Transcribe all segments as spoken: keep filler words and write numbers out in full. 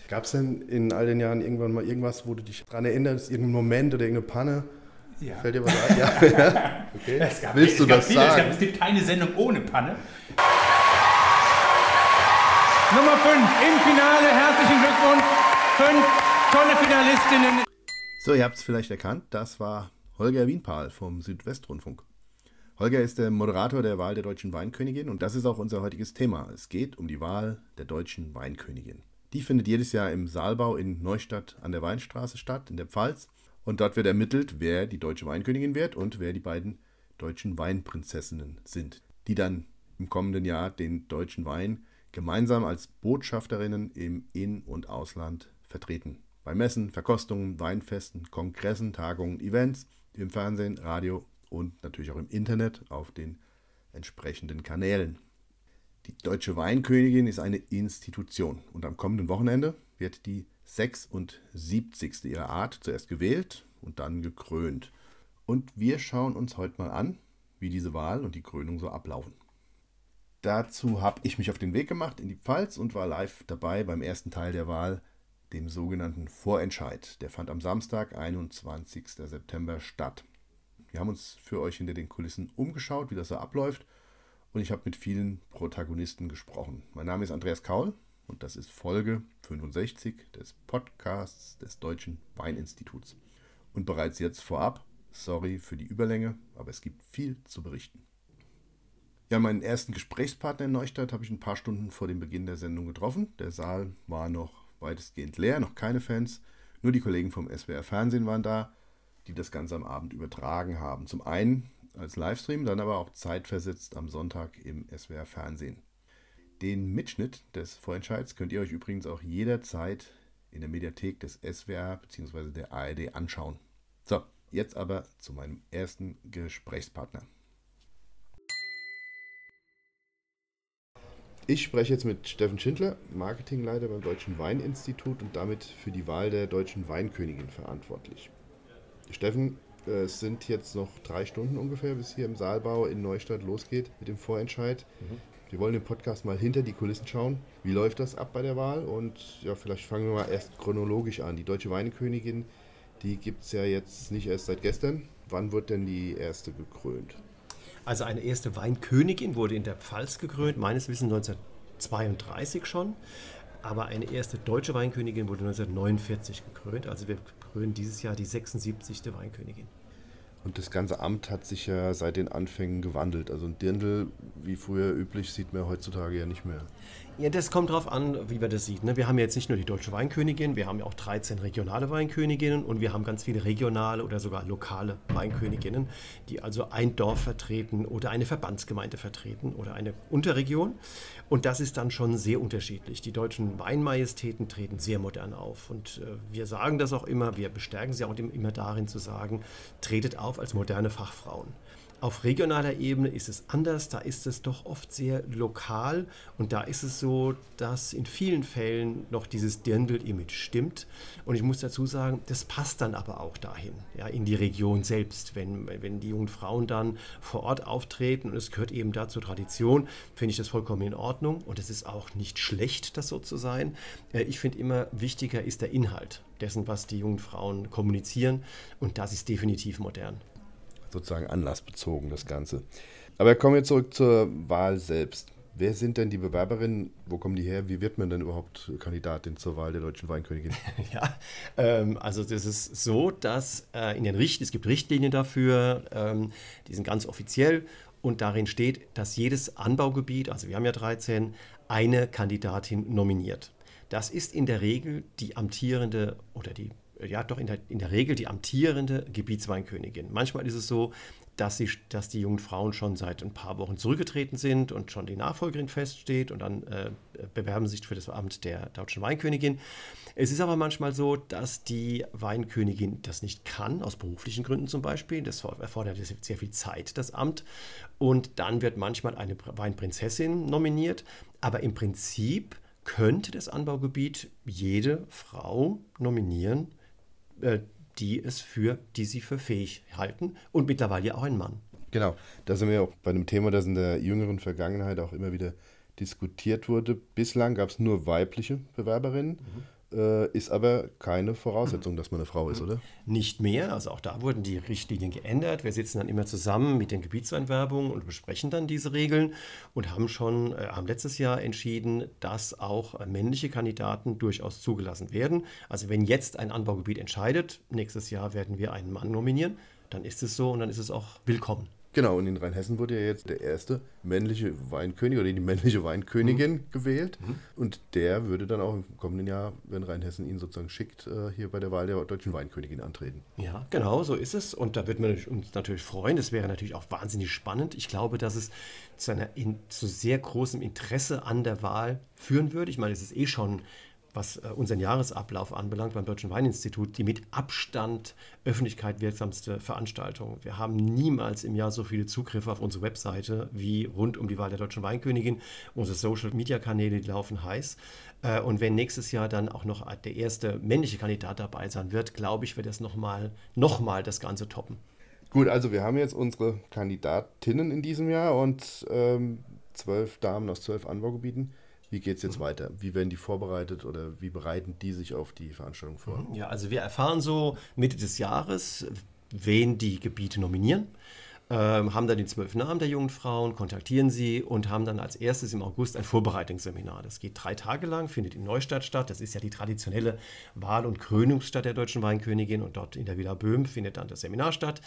Gab es denn in all den Jahren irgendwann mal irgendwas, wo du dich daran erinnerst, irgendein Moment oder irgendeine Panne? Ja. Fällt dir was ein? Ja. Okay. Es gab, Willst es du gab das viele, sagen? Es, gab, es gibt keine Sendung ohne Panne. Nummer fünf im Finale. Herzlichen Glückwunsch. Fünf tolle Finalistinnen. So, ihr habt es vielleicht erkannt, das war Holger Wienpahl vom Südwestrundfunk. Holger ist der Moderator der Wahl der deutschen Weinkönigin und das ist auch unser heutiges Thema. Es geht um die Wahl der deutschen Weinkönigin. Die findet jedes Jahr im Saalbau in Neustadt an der Weinstraße statt, in der Pfalz. Und dort wird ermittelt, wer die deutsche Weinkönigin wird und wer die beiden deutschen Weinprinzessinnen sind, die dann im kommenden Jahr den deutschen Wein gemeinsam als Botschafterinnen im In- und Ausland vertreten. Bei Messen, Verkostungen, Weinfesten, Kongressen, Tagungen, Events, im Fernsehen, Radio und natürlich auch im Internet auf den entsprechenden Kanälen. Die deutsche Weinkönigin ist eine Institution und am kommenden Wochenende wird die sechsundsiebzigste ihrer Art zuerst gewählt und dann gekrönt. Und wir schauen uns heute mal an, wie diese Wahl und die Krönung so ablaufen. Dazu habe ich mich auf den Weg gemacht in die Pfalz und war live dabei beim ersten Teil der Wahl, dem sogenannten Vorentscheid. Der fand am Samstag, einundzwanzigsten September statt. Wir haben uns für euch hinter den Kulissen umgeschaut, wie das so abläuft, und ich habe mit vielen Protagonisten gesprochen. Mein Name ist Andreas Kaul und das ist Folge fünfundsechzig des Podcasts des Deutschen Weininstituts. Und bereits jetzt vorab, sorry für die Überlänge, aber es gibt viel zu berichten. Ja, meinen ersten Gesprächspartner in Neustadt habe ich ein paar Stunden vor dem Beginn der Sendung getroffen. Der Saal war noch weitestgehend leer, noch keine Fans. Nur die Kollegen vom S W R Fernsehen waren da, die das Ganze am Abend übertragen haben. Zum einen als Livestream, dann aber auch zeitversetzt am Sonntag im S W R Fernsehen. Den Mitschnitt des Vorentscheids könnt ihr euch übrigens auch jederzeit in der Mediathek des S W R bzw. der A R D anschauen. So, jetzt aber zu meinem ersten Gesprächspartner. Ich spreche jetzt mit Steffen Schindler, Marketingleiter beim Deutschen Weininstitut und damit für die Wahl der deutschen Weinkönigin verantwortlich. Steffen, es sind jetzt noch drei Stunden ungefähr, bis hier im Saalbau in Neustadt losgeht mit dem Vorentscheid. Mhm. Wir wollen im Podcast mal hinter die Kulissen schauen. Wie läuft das ab bei der Wahl? Und ja, vielleicht fangen wir mal erst chronologisch an. Die deutsche Weinkönigin, die gibt es ja jetzt nicht erst seit gestern. Wann wird denn die erste gekrönt? Also eine erste Weinkönigin wurde in der Pfalz gekrönt, meines Wissens neunzehnhundertzweiunddreißig schon. Aber eine erste deutsche Weinkönigin wurde neunzehnhundertneunundvierzig gekrönt. Also wir krönen dieses Jahr die sechsundsiebzigste Weinkönigin. Und das ganze Amt hat sich ja seit den Anfängen gewandelt. Also ein Dirndl, wie früher üblich, sieht man heutzutage ja nicht mehr. Ja, das kommt darauf an, wie man das sieht. Ne? Wir haben ja jetzt nicht nur die deutsche Weinkönigin, wir haben ja auch dreizehn regionale Weinköniginnen und wir haben ganz viele regionale oder sogar lokale Weinköniginnen, die also ein Dorf vertreten oder eine Verbandsgemeinde vertreten oder eine Unterregion. Und das ist dann schon sehr unterschiedlich. Die deutschen Weinmajestäten treten sehr modern auf. Und äh, wir sagen das auch immer, wir bestärken sie auch immer darin zu sagen, tretet auf als moderne Fachfrauen. Auf regionaler Ebene ist es anders, da ist es doch oft sehr lokal und da ist es so, dass in vielen Fällen noch dieses Dirndl-Image stimmt. Und ich muss dazu sagen, das passt dann aber auch dahin, ja, in die Region selbst. Wenn, wenn die jungen Frauen dann vor Ort auftreten und es gehört eben da zur Tradition, finde ich das vollkommen in Ordnung und es ist auch nicht schlecht, das so zu sein. Ich finde immer, wichtiger ist der Inhalt dessen, was die jungen Frauen kommunizieren und das ist definitiv modern. Sozusagen anlassbezogen, das Ganze. Aber kommen wir zurück zur Wahl selbst. Wer sind denn die Bewerberinnen? Wo kommen die her? Wie wird man denn überhaupt Kandidatin zur Wahl der deutschen Weinkönigin? Ja, ähm, also das ist so, dass äh, in den Richt- es gibt Richtlinien dafür, ähm, die sind ganz offiziell und darin steht, dass jedes Anbaugebiet, also wir haben ja dreizehn, eine Kandidatin nominiert. Das ist in der Regel die amtierende oder die Ja, doch in der, in der Regel die amtierende Gebietsweinkönigin. Manchmal ist es so, dass, sie, dass die jungen Frauen schon seit ein paar Wochen zurückgetreten sind und schon die Nachfolgerin feststeht und dann äh, bewerben sich für das Amt der deutschen Weinkönigin. Es ist aber manchmal so, dass die Weinkönigin das nicht kann, aus beruflichen Gründen zum Beispiel. Das erfordert sehr viel Zeit, das Amt. Und dann wird manchmal eine Weinprinzessin nominiert. Aber im Prinzip könnte das Anbaugebiet jede Frau nominieren, die es für, die sie für fähig halten und mittlerweile ja auch ein Mann. Genau, da sind wir auch bei einem Thema, das in der jüngeren Vergangenheit auch immer wieder diskutiert wurde. Bislang gab es nur weibliche Bewerberinnen. Mhm. äh, ist aber keine Voraussetzung, dass man eine Frau ist, oder? Nicht mehr, also auch da wurden die Richtlinien geändert. Wir sitzen dann immer zusammen mit den Gebietsweinwerbungen und besprechen dann diese Regeln und haben schon, äh, haben letztes Jahr entschieden, dass auch äh, männliche Kandidaten durchaus zugelassen werden. Also wenn jetzt ein Anbaugebiet entscheidet, nächstes Jahr werden wir einen Mann nominieren, dann ist es so und dann ist es auch willkommen. Genau, und in Rheinhessen wurde ja jetzt der erste männliche Weinkönig oder die männliche Weinkönigin mhm. gewählt. Mhm. Und der würde dann auch im kommenden Jahr, wenn Rheinhessen ihn sozusagen schickt, hier bei der Wahl der deutschen Weinkönigin antreten. Ja, genau, so ist es. Und da würden wir uns natürlich freuen. Das wäre natürlich auch wahnsinnig spannend. Ich glaube, dass es zu, einer in, zu sehr großem Interesse an der Wahl führen würde. Ich meine, es ist eh schon, was äh, unseren Jahresablauf anbelangt beim Deutschen Weininstitut, die mit Abstand öffentlichkeit wirksamste Veranstaltung. Wir haben niemals im Jahr so viele Zugriffe auf unsere Webseite wie rund um die Wahl der Deutschen Weinkönigin. Unsere Social-Media-Kanäle, die laufen heiß. Äh, und wenn nächstes Jahr dann auch noch der erste männliche Kandidat dabei sein wird, glaube ich, wird das nochmal noch mal das Ganze toppen. Gut, also wir haben jetzt unsere Kandidatinnen in diesem Jahr und ähm, zwölf Damen aus zwölf Anbaugebieten. Wie geht es jetzt mhm. weiter? Wie werden die vorbereitet oder wie bereiten die sich auf die Veranstaltung vor? Ja, also wir erfahren so Mitte des Jahres, wen die Gebiete nominieren, ähm, haben dann die zwölf Namen der jungen Frauen, kontaktieren sie und haben dann als erstes im August ein Vorbereitungsseminar. Das geht drei Tage lang, findet in Neustadt statt. Das ist ja die traditionelle Wahl- und Krönungsstadt der Deutschen Weinkönigin und dort in der Villa Böhm findet dann das Seminar statt.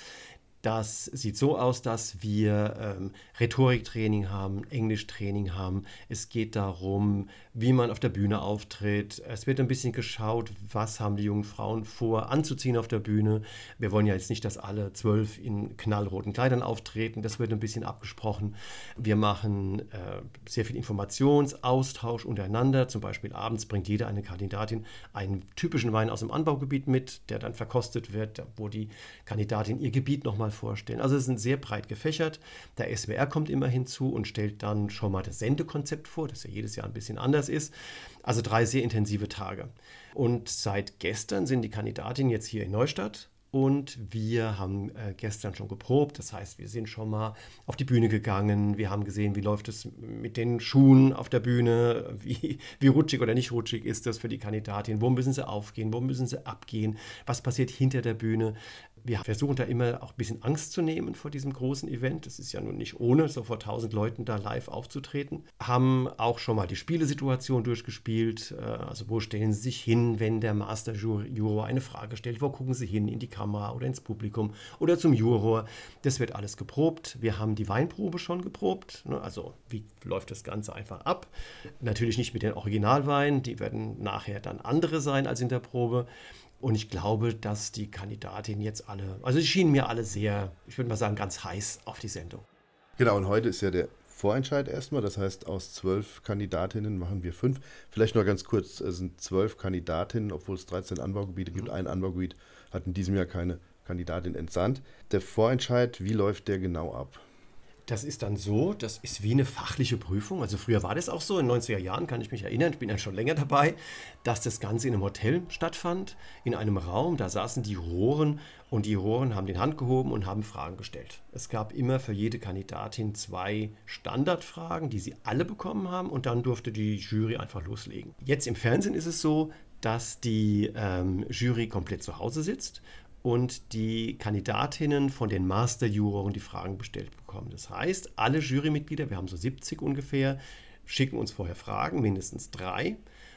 Das sieht so aus, dass wir ähm, Rhetoriktraining haben, Englischtraining haben. Es geht darum, wie man auf der Bühne auftritt. Es wird ein bisschen geschaut, was haben die jungen Frauen vor anzuziehen auf der Bühne. Wir wollen ja jetzt nicht, dass alle zwölf in knallroten Kleidern auftreten. Das wird ein bisschen abgesprochen. Wir machen äh, sehr viel Informationsaustausch untereinander. Zum Beispiel abends bringt jede eine Kandidatin einen typischen Wein aus dem Anbaugebiet mit, der dann verkostet wird, wo die Kandidatin ihr Gebiet nochmal vorstellen. Also es sind sehr breit gefächert. Der S W R kommt immer hinzu und stellt dann schon mal das Sendekonzept vor, das ja jedes Jahr ein bisschen anders ist. Also drei sehr intensive Tage. Und seit gestern sind die Kandidatinnen jetzt hier in Neustadt und wir haben äh, gestern schon geprobt. Das heißt, wir sind schon mal auf die Bühne gegangen. Wir haben gesehen, wie läuft es mit den Schuhen auf der Bühne, wie, wie rutschig oder nicht rutschig ist das für die Kandidatin, wo müssen sie aufgehen, wo müssen sie abgehen, was passiert hinter der Bühne. Wir versuchen da immer auch ein bisschen Angst zu nehmen vor diesem großen Event. Das ist ja nun nicht ohne, so vor tausend Leuten da live aufzutreten. Haben auch schon mal die Spielesituation durchgespielt. Also wo stellen Sie sich hin, wenn der Master-Juror eine Frage stellt? Wo gucken Sie hin? In die Kamera oder ins Publikum oder zum Juror? Das wird alles geprobt. Wir haben die Weinprobe schon geprobt. Also wie läuft das Ganze einfach ab? Natürlich nicht mit den Originalweinen. Die werden nachher dann andere sein als in der Probe. Und ich glaube, dass die Kandidatinnen jetzt alle, also sie schienen mir alle sehr, ich würde mal sagen, ganz heiß auf die Sendung. Genau, und heute ist ja der Vorentscheid erstmal. Das heißt, aus zwölf Kandidatinnen machen wir fünf. Vielleicht noch ganz kurz, es sind zwölf Kandidatinnen, obwohl es dreizehn Anbaugebiete gibt. Mhm. Ein Anbaugebiet hat in diesem Jahr keine Kandidatin entsandt. Der Vorentscheid, wie läuft der genau ab? Das ist dann so, das ist wie eine fachliche Prüfung. Also früher war das auch so, in den neunziger Jahren kann ich mich erinnern, ich bin ja schon länger dabei, dass das Ganze in einem Hotel stattfand, in einem Raum, da saßen die Juroren und die Juroren haben die Hand gehoben und haben Fragen gestellt. Es gab immer für jede Kandidatin zwei Standardfragen, die sie alle bekommen haben und dann durfte die Jury einfach loslegen. Jetzt im Fernsehen ist es so, dass die ähm, Jury komplett zu Hause sitzt und die Kandidatinnen von den Master-Juroren die Fragen gestellt bekommen. Das heißt, alle Jurymitglieder, wir haben so siebzig ungefähr, schicken uns vorher Fragen, mindestens drei.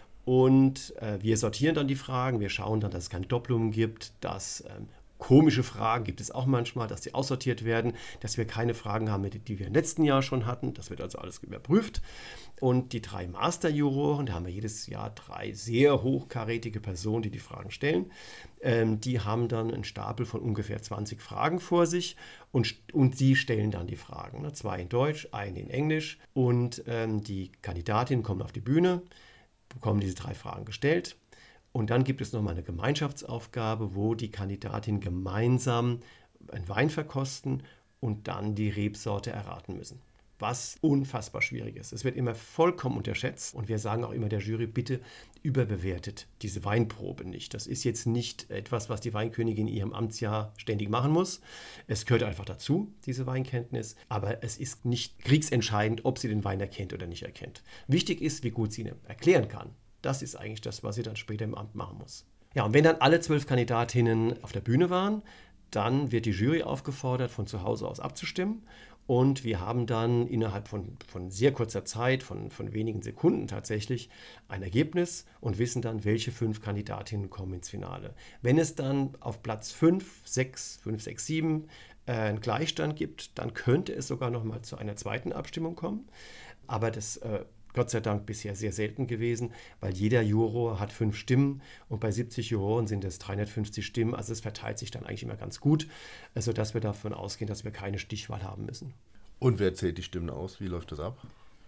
Und äh, wir sortieren dann die Fragen, wir schauen dann, dass es keine Doppelungen gibt, dass ähm, komische Fragen gibt es auch manchmal, dass die aussortiert werden, dass wir keine Fragen haben, die wir im letzten Jahr schon hatten. Das wird also alles überprüft. Und die drei Master-Juroren, da haben wir jedes Jahr drei sehr hochkarätige Personen, die die Fragen stellen. Ähm, die haben dann einen Stapel von ungefähr zwanzig Fragen vor sich und, und sie stellen dann die Fragen. Ne? Zwei in Deutsch, eine in Englisch. Und ähm, die Kandidatinnen kommen auf die Bühne, bekommen diese drei Fragen gestellt. Und dann gibt es nochmal eine Gemeinschaftsaufgabe, wo die Kandidatinnen gemeinsam einen Wein verkosten und dann die Rebsorte erraten müssen. Was unfassbar schwierig ist. Es wird immer vollkommen unterschätzt und wir sagen auch immer der Jury, bitte überbewertet diese Weinprobe nicht. Das ist jetzt nicht etwas, was die Weinkönigin in ihrem Amtsjahr ständig machen muss. Es gehört einfach dazu, diese Weinkenntnis, aber es ist nicht kriegsentscheidend, ob sie den Wein erkennt oder nicht erkennt. Wichtig ist, wie gut sie ihn erklären kann. Das ist eigentlich das, was sie dann später im Amt machen muss. Ja, und wenn dann alle zwölf Kandidatinnen auf der Bühne waren, dann wird die Jury aufgefordert, von zu Hause aus abzustimmen. Und wir haben dann innerhalb von, von sehr kurzer Zeit, von, von wenigen Sekunden tatsächlich, ein Ergebnis und wissen dann, welche fünf Kandidatinnen kommen ins Finale. Wenn es dann auf Platz fünf, sechs, fünf, sechs, sieben äh, einen Gleichstand gibt, dann könnte es sogar noch mal zu einer zweiten Abstimmung kommen. Aber das äh, Gott sei Dank bisher sehr selten gewesen, weil jeder Juror hat fünf Stimmen und bei siebzig Juroren sind es dreihundertfünfzig Stimmen. Also es verteilt sich dann eigentlich immer ganz gut, sodass wir davon ausgehen, dass wir keine Stichwahl haben müssen. Und wer zählt die Stimmen aus? Wie läuft das ab?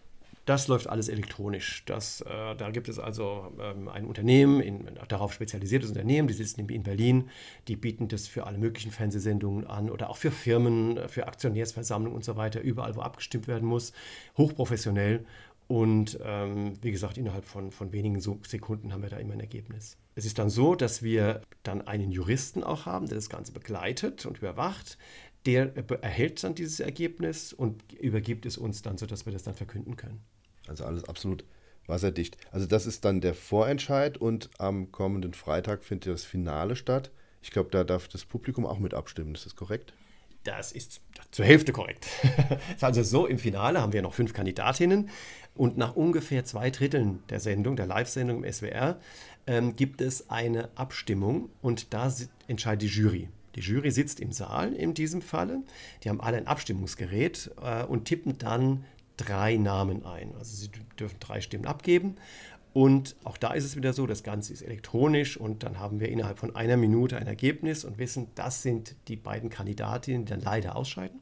Das läuft alles elektronisch. Das, äh, da gibt es also ähm, ein Unternehmen, in, ein darauf spezialisiertes Unternehmen, die sitzen in Berlin, die bieten das für alle möglichen Fernsehsendungen an oder auch für Firmen, für Aktionärsversammlungen und so weiter, überall, wo abgestimmt werden muss, hochprofessionell. Und ähm, wie gesagt, innerhalb von, von wenigen Sekunden haben wir da immer ein Ergebnis. Es ist dann so, dass wir dann einen Juristen auch haben, der das Ganze begleitet und überwacht. Der erhält dann dieses Ergebnis und übergibt es uns dann, sodass wir das dann verkünden können. Also alles absolut wasserdicht. Also das ist dann der Vorentscheid und am kommenden Freitag findet das Finale statt. Ich glaube, da darf das Publikum auch mit abstimmen. Ist das korrekt? Das ist zur Hälfte korrekt. Also so, im Finale haben wir noch fünf Kandidatinnen und nach ungefähr zwei Dritteln der Sendung, der Live-Sendung im S W R, ähm, gibt es eine Abstimmung und da entscheidet die Jury. Die Jury sitzt im Saal in diesem Falle. Die haben alle ein Abstimmungsgerät äh, und tippen dann drei Namen ein. Also sie dürfen drei Stimmen abgeben. Und auch da ist es wieder so, das Ganze ist elektronisch und dann haben wir innerhalb von einer Minute ein Ergebnis und wissen, das sind die beiden Kandidatinnen, die dann leider ausscheiden.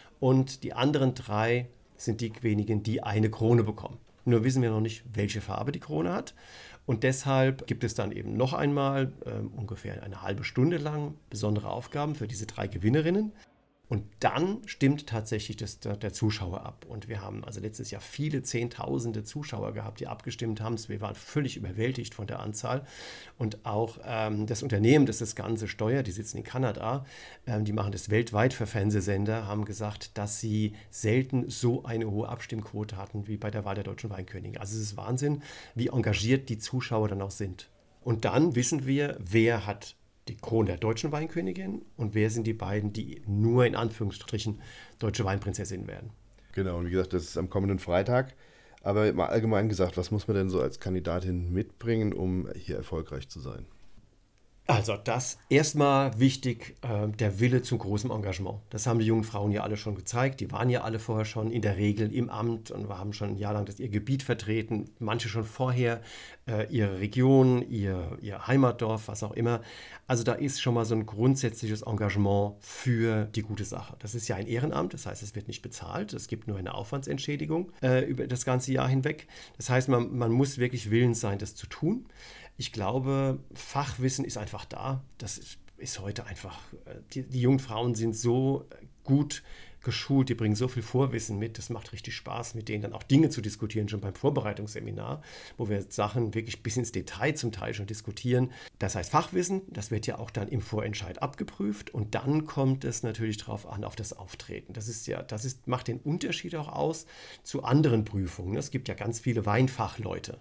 Und die anderen drei sind diejenigen, die eine Krone bekommen. Nur wissen wir noch nicht, welche Farbe die Krone hat. Und deshalb gibt es dann eben noch einmal äh, ungefähr eine halbe Stunde lang besondere Aufgaben für diese drei Gewinnerinnen. Und dann stimmt tatsächlich das, der, der Zuschauer ab. Und wir haben also letztes Jahr viele Zehntausende Zuschauer gehabt, die abgestimmt haben. Wir waren völlig überwältigt von der Anzahl. Und auch ähm, das Unternehmen, das das Ganze steuert, die sitzen in Kanada, ähm, die machen das weltweit für Fernsehsender, haben gesagt, dass sie selten so eine hohe Abstimmquote hatten wie bei der Wahl der deutschen Weinkönigin. Also es ist Wahnsinn, wie engagiert die Zuschauer dann auch sind. Und dann wissen wir, wer hat die Krone der deutschen Weinkönigin und wer sind die beiden, die nur in Anführungsstrichen deutsche Weinprinzessin werden. Genau, und wie gesagt, das ist am kommenden Freitag. Aber mal allgemein gesagt, was muss man denn so als Kandidatin mitbringen, um hier erfolgreich zu sein? Also das erstmal wichtig, äh, der Wille zum großen Engagement. Das haben die jungen Frauen ja alle schon gezeigt. Die waren ja alle vorher schon in der Regel im Amt und haben schon ein Jahr lang das, ihr Gebiet vertreten. Manche schon vorher äh, ihre Region, ihr, ihr Heimatdorf, was auch immer. Also da ist schon mal so ein grundsätzliches Engagement für die gute Sache. Das ist ja ein Ehrenamt, das heißt, es wird nicht bezahlt. Es gibt nur eine Aufwandsentschädigung äh, über das ganze Jahr hinweg. Das heißt, man, man muss wirklich willens sein, das zu tun. Ich glaube, Fachwissen ist einfach da. Das ist, ist heute einfach, die, die jungen Frauen sind so gut geschult, die bringen so viel Vorwissen mit. Das macht richtig Spaß, mit denen dann auch Dinge zu diskutieren, schon beim Vorbereitungsseminar, wo wir Sachen wirklich bis ins Detail zum Teil schon diskutieren. Das heißt Fachwissen, das wird ja auch dann im Vorentscheid abgeprüft und dann kommt es natürlich darauf an, auf das Auftreten. Das ist ja, das ist, macht den Unterschied auch aus zu anderen Prüfungen. Es gibt ja ganz viele Weinfachleute.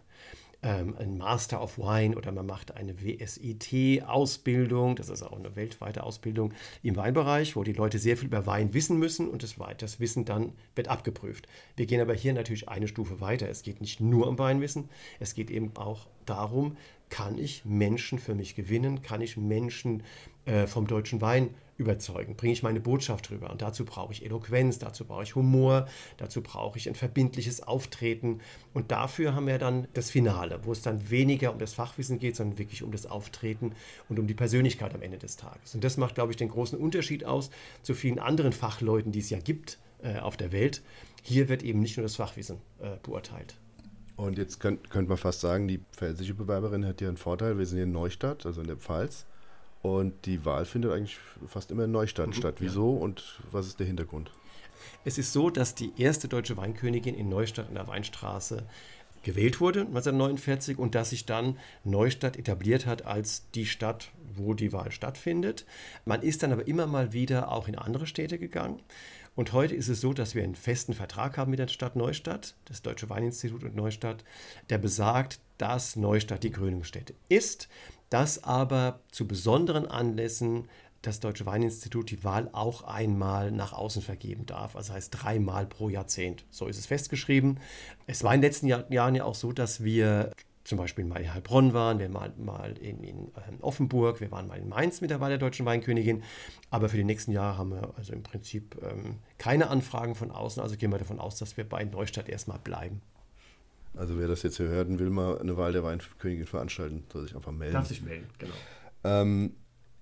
Ein Master of Wine oder man macht eine W S I T-Ausbildung, das ist auch eine weltweite Ausbildung im Weinbereich, wo die Leute sehr viel über Wein wissen müssen und das, das Wissen dann wird abgeprüft. Wir gehen aber hier natürlich eine Stufe weiter. Es geht nicht nur um Weinwissen, es geht eben auch darum, kann ich Menschen für mich gewinnen, kann ich Menschen äh, vom deutschen Wein überzeugen, bringe ich meine Botschaft rüber und dazu brauche ich Eloquenz, dazu brauche ich Humor, dazu brauche ich ein verbindliches Auftreten und dafür haben wir dann das Finale, wo es dann weniger um das Fachwissen geht, sondern wirklich um das Auftreten und um die Persönlichkeit am Ende des Tages. Und das macht, glaube ich, den großen Unterschied aus zu vielen anderen Fachleuten, die es ja gibt äh, auf der Welt. Hier wird eben nicht nur das Fachwissen äh, beurteilt. Und jetzt könnte könnt man fast sagen, die pfälzische Bewerberin hat ja einen Vorteil, wir sind hier in Neustadt, also in der Pfalz. Und die Wahl findet eigentlich fast immer in Neustadt mhm, statt. Wieso ja. Und was ist der Hintergrund? Es ist so, dass die erste deutsche Weinkönigin in Neustadt in der Weinstraße gewählt wurde, neunzehnhundertneunundvierzig, und dass sich dann Neustadt etabliert hat als die Stadt, wo die Wahl stattfindet. Man ist dann aber immer mal wieder auch in andere Städte gegangen. Und heute ist es so, dass wir einen festen Vertrag haben mit der Stadt Neustadt, das Deutsche Weininstitut und Neustadt, der besagt, dass Neustadt die Krönungsstätte ist, dass aber zu besonderen Anlässen das Deutsche Weininstitut die Wahl auch einmal nach außen vergeben darf. Also heißt dreimal pro Jahrzehnt. So ist es festgeschrieben. Es war in den letzten Jahr, Jahren ja auch so, dass wir zum Beispiel mal in Heilbronn waren, wir waren mal in, in Offenburg, wir waren mal in Mainz mit der Wahl der Deutschen Weinkönigin. Aber für die nächsten Jahre haben wir also im Prinzip ähm, keine Anfragen von außen. Also gehen wir davon aus, dass wir bei Neustadt erstmal bleiben. Also wer das jetzt hier hört und will mal eine Wahl der Weinkönigin veranstalten, soll sich einfach melden. Darf sich melden, genau. Ähm,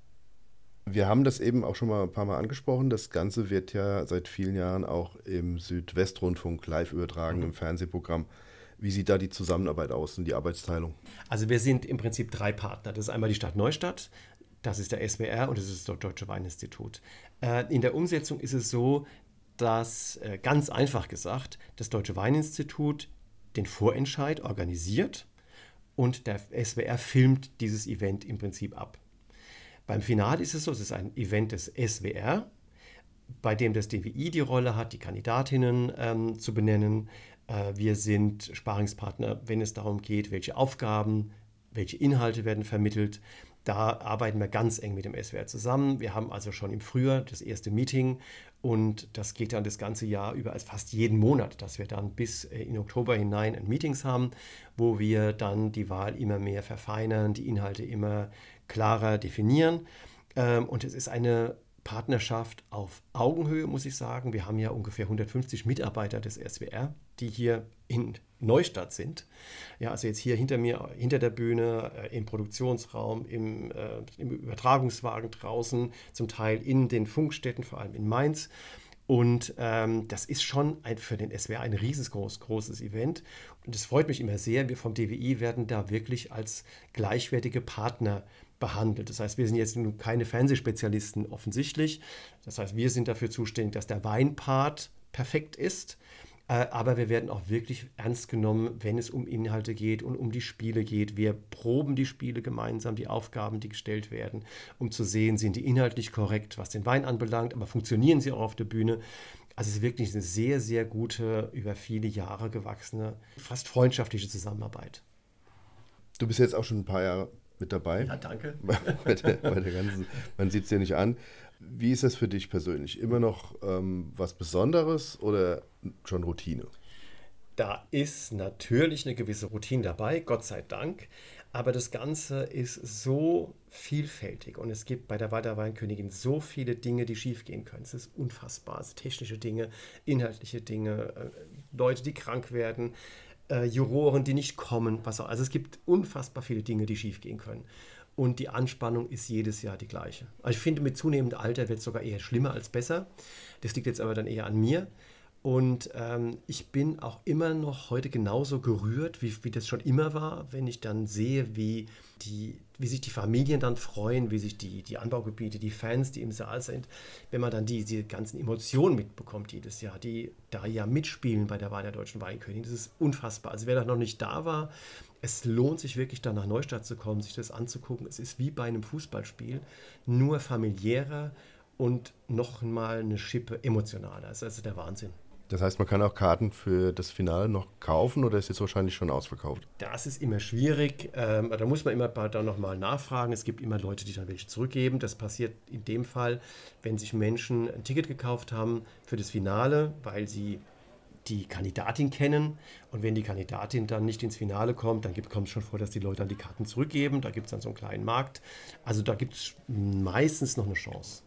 wir haben das eben auch schon mal ein paar Mal angesprochen. Das Ganze wird ja seit vielen Jahren auch im Südwestrundfunk live übertragen, mhm. im Fernsehprogramm. Wie sieht da die Zusammenarbeit aus und die Arbeitsteilung? Also wir sind im Prinzip drei Partner. Das ist einmal die Stadt Neustadt, das ist der S W R und das ist das Deutsche Weininstitut. In der Umsetzung ist es so, dass ganz einfach gesagt, das Deutsche Weininstitut den Vorentscheid organisiert und der S W R filmt dieses Event im Prinzip ab. Beim Finale ist es so, es ist ein Event des S W R, bei dem das D W I die Rolle hat, die Kandidatinnen ähm, zu benennen. Wir sind Sparingspartner, wenn es darum geht, welche Aufgaben, welche Inhalte werden vermittelt. Da arbeiten wir ganz eng mit dem S W R zusammen. Wir haben also schon im Frühjahr das erste Meeting und das geht dann das ganze Jahr über, also fast jeden Monat, dass wir dann bis in Oktober hinein Meetings haben, wo wir dann die Wahl immer mehr verfeinern, die Inhalte immer klarer definieren. Und es ist eine Partnerschaft auf Augenhöhe, muss ich sagen. Wir haben ja ungefähr hundertfünfzig Mitarbeiter des S W R, die hier in Neustadt sind. Ja, also jetzt hier hinter mir, hinter der Bühne, äh, im Produktionsraum, im, äh, im Übertragungswagen draußen, zum Teil in den Funkstätten, vor allem in Mainz. Und ähm, das ist schon ein, für den S W R ein riesengroßes großes Event. Und es freut mich immer sehr. Wir vom D W I werden da wirklich als gleichwertige Partner behandelt. Das heißt, wir sind jetzt nun keine Fernsehspezialisten offensichtlich. Das heißt, wir sind dafür zuständig, dass der Weinpart perfekt ist. Äh, aber wir werden auch wirklich ernst genommen, wenn es um Inhalte geht und um die Spiele geht. Wir proben die Spiele gemeinsam, die Aufgaben, die gestellt werden, um zu sehen, sind die inhaltlich korrekt, was den Wein anbelangt, aber funktionieren sie auch auf der Bühne. Also es ist wirklich eine sehr, sehr gute, über viele Jahre gewachsene, fast freundschaftliche Zusammenarbeit. Du bist jetzt auch schon ein paar Jahre mit dabei. Ja, danke. bei der, bei der ganzen, man sieht es dir nicht an. Wie ist das für dich persönlich? Immer noch ähm, was Besonderes oder schon Routine? Da ist natürlich eine gewisse Routine dabei, Gott sei Dank. Aber das Ganze ist so vielfältig und es gibt bei der Wahl der Weinkönigin so viele Dinge, die schiefgehen können. Es ist unfassbar. Also technische Dinge, inhaltliche Dinge, äh, Leute, die krank werden, äh, Juroren, die nicht kommen. Was auch. Also es gibt unfassbar viele Dinge, die schiefgehen können. Und die Anspannung ist jedes Jahr die gleiche. Also ich finde, mit zunehmendem Alter wird es sogar eher schlimmer als besser. Das liegt jetzt aber dann eher an mir. Und ähm, ich bin auch immer noch heute genauso gerührt, wie, wie das schon immer war, wenn ich dann sehe, wie, die, wie sich die Familien dann freuen, wie sich die, die Anbaugebiete, die Fans, die im Saal sind, wenn man dann die, die ganzen Emotionen mitbekommt jedes Jahr, die da ja mitspielen bei der Wahl der Deutschen Weinkönigin. Das ist unfassbar. Also wer da noch nicht da war, es lohnt sich wirklich, da nach Neustadt zu kommen, sich das anzugucken. Es ist wie bei einem Fußballspiel, nur familiärer und noch mal eine Schippe emotionaler. Das ist also der Wahnsinn. Das heißt, man kann auch Karten für das Finale noch kaufen oder ist jetzt wahrscheinlich schon ausverkauft? Das ist immer schwierig. Ähm, da muss man immer da nochmal nachfragen. Es gibt immer Leute, die dann welche zurückgeben. Das passiert in dem Fall, wenn sich Menschen ein Ticket gekauft haben für das Finale, weil sie die Kandidatin kennen. Und wenn die Kandidatin dann nicht ins Finale kommt, dann kommt es schon vor, dass die Leute dann die Karten zurückgeben. Da gibt es dann so einen kleinen Markt. Also da gibt es meistens noch eine Chance.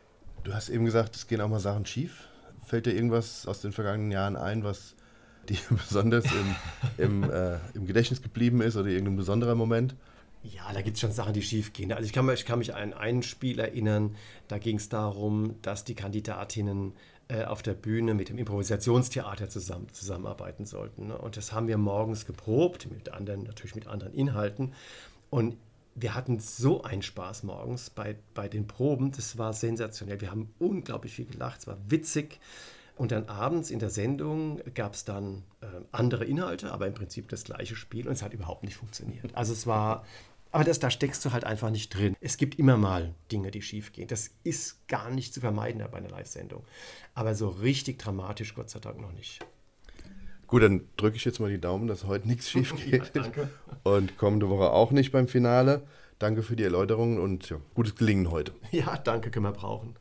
Du hast eben gesagt, es gehen auch mal Sachen schief. Fällt dir irgendwas aus den vergangenen Jahren ein, was dir besonders im, im, äh, im Gedächtnis geblieben ist oder irgendein besonderer Moment? Ja, da gibt es schon Sachen, die schief gehen. Also ich kann, ich kann mich an ein Spiel erinnern, da ging es darum, dass die Kandidatinnen äh, auf der Bühne mit dem Improvisationstheater zusammen, zusammenarbeiten sollten. Ne? Und das haben wir morgens geprobt, mit anderen, natürlich mit anderen Inhalten. Und wir hatten so einen Spaß morgens bei, bei den Proben, das war sensationell. Wir haben unglaublich viel gelacht, es war witzig. Und dann abends in der Sendung gab es dann äh, andere Inhalte, aber im Prinzip das gleiche Spiel und es hat überhaupt nicht funktioniert. Also es war, aber das, da steckst du halt einfach nicht drin. Es gibt immer mal Dinge, die schief gehen. Das ist gar nicht zu vermeiden bei einer Live-Sendung. Aber so richtig dramatisch, Gott sei Dank, noch nicht. Gut, dann drücke ich jetzt mal die Daumen, dass heute nichts schief geht. Ja, danke. Und kommende Woche auch nicht beim Finale. Danke für die Erläuterungen und ja, gutes Gelingen heute. Ja, danke, können wir brauchen.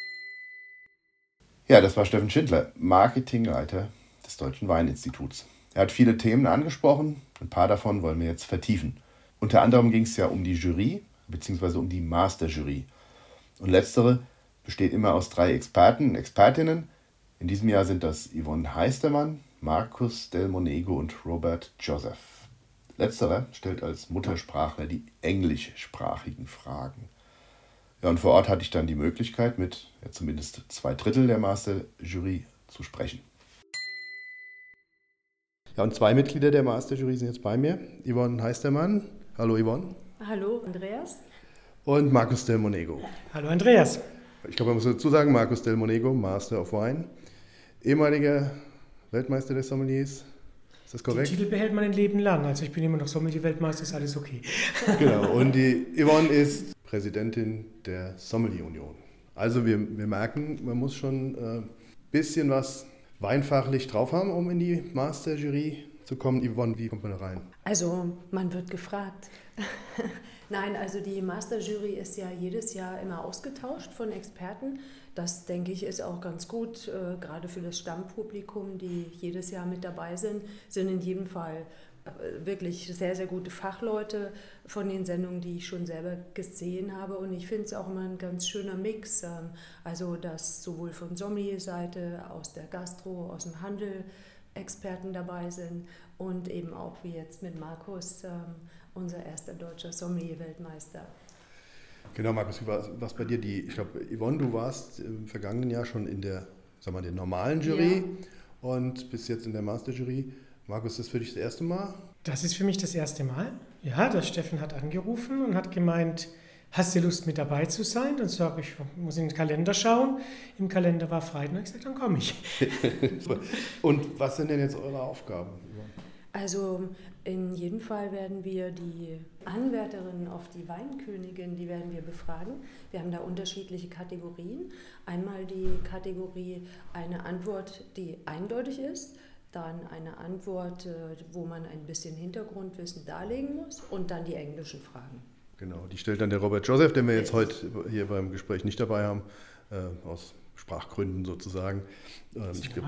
Ja, das war Steffen Schindler, Marketingleiter des Deutschen Weininstituts. Er hat viele Themen angesprochen, ein paar davon wollen wir jetzt vertiefen. Unter anderem ging es ja um die Jury, beziehungsweise um die Masterjury. Und letztere besteht immer aus drei Experten und Expertinnen. In diesem Jahr sind das Yvonne Heistermann, Markus Del Monego und Robert Joseph. Letzterer stellt als Muttersprachler die englischsprachigen Fragen. Ja, und vor Ort hatte ich dann die Möglichkeit, mit ja, zumindest zwei Drittel der Masterjury zu sprechen. Ja, und zwei Mitglieder der Masterjury sind jetzt bei mir. Yvonne Heistermann. Hallo Yvonne. Hallo Andreas. Und Markus Del Monego. Hallo Andreas. Ich glaube, man muss dazu sagen, Markus Del Monego, Master of Wine, ehemaliger Weltmeister des Sommeliers. Ist das korrekt? Den Titel behält man ein Leben lang. Also ich bin immer noch Sommelier-Weltmeister, ist alles okay. Genau, und die Yvonne ist Präsidentin der Sommelier-Union. Also wir, wir merken, man muss schon ein äh, bisschen was weinfachlich drauf haben, um in die Masterjury zu kommen. Yvonne, wie kommt man da rein? Also man wird gefragt. Nein, also die Masterjury ist ja jedes Jahr immer ausgetauscht von Experten. Das, denke ich, ist auch ganz gut, äh, gerade für das Stammpublikum, die jedes Jahr mit dabei sind, sind in jedem Fall äh, wirklich sehr, sehr gute Fachleute von den Sendungen, die ich schon selber gesehen habe. Und ich finde es auch immer ein ganz schöner Mix, ähm, also dass sowohl von Sommelier-Seite, aus der Gastro, aus dem Handel Experten dabei sind und eben auch wie jetzt mit Markus, ähm, unser erster deutscher Sommelier-Weltmeister. Genau, Markus, wie war was bei dir? Die, ich glaube, Yvonne, du warst im vergangenen Jahr schon in der, sag mal, der normalen Jury Ja. und bist jetzt in der Masterjury. Markus, ist das für dich das erste Mal? Das ist für mich das erste Mal. Ja, der Steffen hat angerufen und hat gemeint, hast du Lust mit dabei zu sein? Dann sage ich, ich muss in den Kalender schauen. Im Kalender war frei. Dann habe ich gesagt, dann komme ich. Und was sind denn jetzt eure Aufgaben? Also in jedem Fall werden wir die Anwärterinnen auf die Weinkönigin, die werden wir befragen. Wir haben da unterschiedliche Kategorien. Einmal die Kategorie eine Antwort, die eindeutig ist, dann eine Antwort, wo man ein bisschen Hintergrundwissen darlegen muss und dann die englischen Fragen. Genau, die stellt dann der Robert Joseph, den wir jetzt heute hier beim Gespräch nicht dabei haben, äh, aus Sprachgründen sozusagen. Ähm, ich glaub,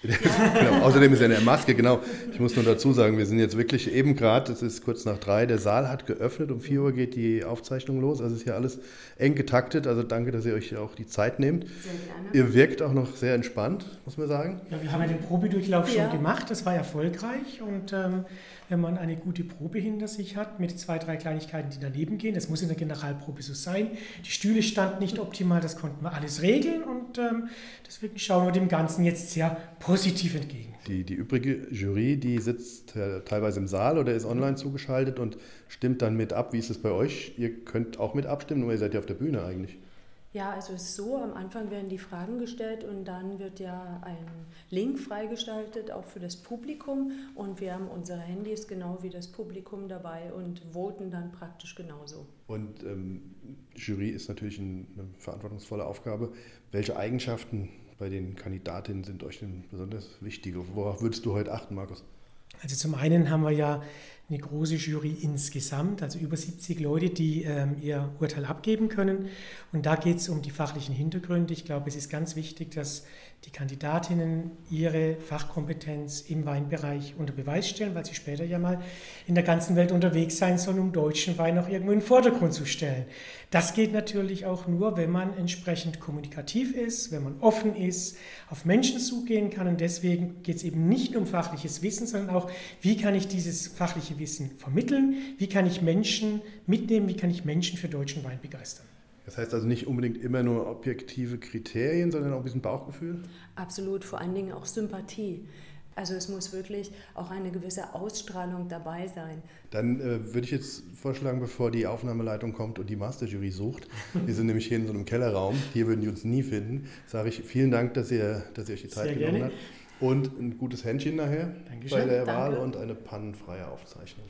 genau, außerdem ist er in der Maske, genau. Ich muss nur dazu sagen, wir sind jetzt wirklich eben gerade, es ist kurz nach drei, der Saal hat geöffnet, um vier Uhr geht die Aufzeichnung los, also ist hier alles eng getaktet, also danke, dass ihr euch auch die Zeit nehmt. Sehr gerne. Ihr wirkt auch noch sehr entspannt, muss man sagen. Ja, wir haben ja den Probedurchlauf Ja. schon gemacht, das war erfolgreich und ähm, wenn man eine gute Probe hinter sich hat mit zwei, drei Kleinigkeiten, die daneben gehen, das muss in der Generalprobe so sein, die Stühle standen nicht optimal, das konnten wir alles regeln und ähm, deswegen schauen wir dem Ganzen jetzt sehr positiv entgegen. Die, die übrige Jury, die sitzt äh, teilweise im Saal oder ist online zugeschaltet und stimmt dann mit ab. Wie ist es bei euch? Ihr könnt auch mit abstimmen, nur ihr seid ja auf der Bühne eigentlich. Ja, also es ist so, am Anfang werden die Fragen gestellt und dann wird ja ein Link freigeschaltet, auch für das Publikum. Und wir haben unsere Handys genau wie das Publikum dabei und voten dann praktisch genauso. Und ähm, Jury ist natürlich ein, eine verantwortungsvolle Aufgabe. Welche Eigenschaften bei den Kandidatinnen sind euch denn besonders wichtig? Worauf würdest du heute achten, Markus? Also zum einen haben wir ja eine große Jury insgesamt, also über siebzig Leute, die ähm, ihr Urteil abgeben können. Und da geht es um die fachlichen Hintergründe. Ich glaube, es ist ganz wichtig, dass die Kandidatinnen ihre Fachkompetenz im Weinbereich unter Beweis stellen, weil sie später ja mal in der ganzen Welt unterwegs sein sollen, um deutschen Wein auch irgendwo in den Vordergrund zu stellen. Das geht natürlich auch nur, wenn man entsprechend kommunikativ ist, wenn man offen ist, auf Menschen zugehen kann. Und deswegen geht es eben nicht nur um fachliches Wissen, sondern auch, wie kann ich dieses fachliche Wissen vermitteln, wie kann ich Menschen mitnehmen, wie kann ich Menschen für deutschen Wein begeistern. Das heißt also nicht unbedingt immer nur objektive Kriterien, sondern auch ein bisschen Bauchgefühl? Absolut, vor allen Dingen auch Sympathie. Also es muss wirklich auch eine gewisse Ausstrahlung dabei sein. Dann äh, würde ich jetzt vorschlagen, bevor die Aufnahmeleitung kommt und die Masterjury sucht, wir sind nämlich hier in so einem Kellerraum, hier würden die uns nie finden, sage ich vielen Dank, dass ihr, dass ihr euch die Zeit Sehr genommen gerne. habt. Und ein gutes Händchen nachher Dankeschön. bei der Danke. Wahl und eine pannenfreie Aufzeichnung.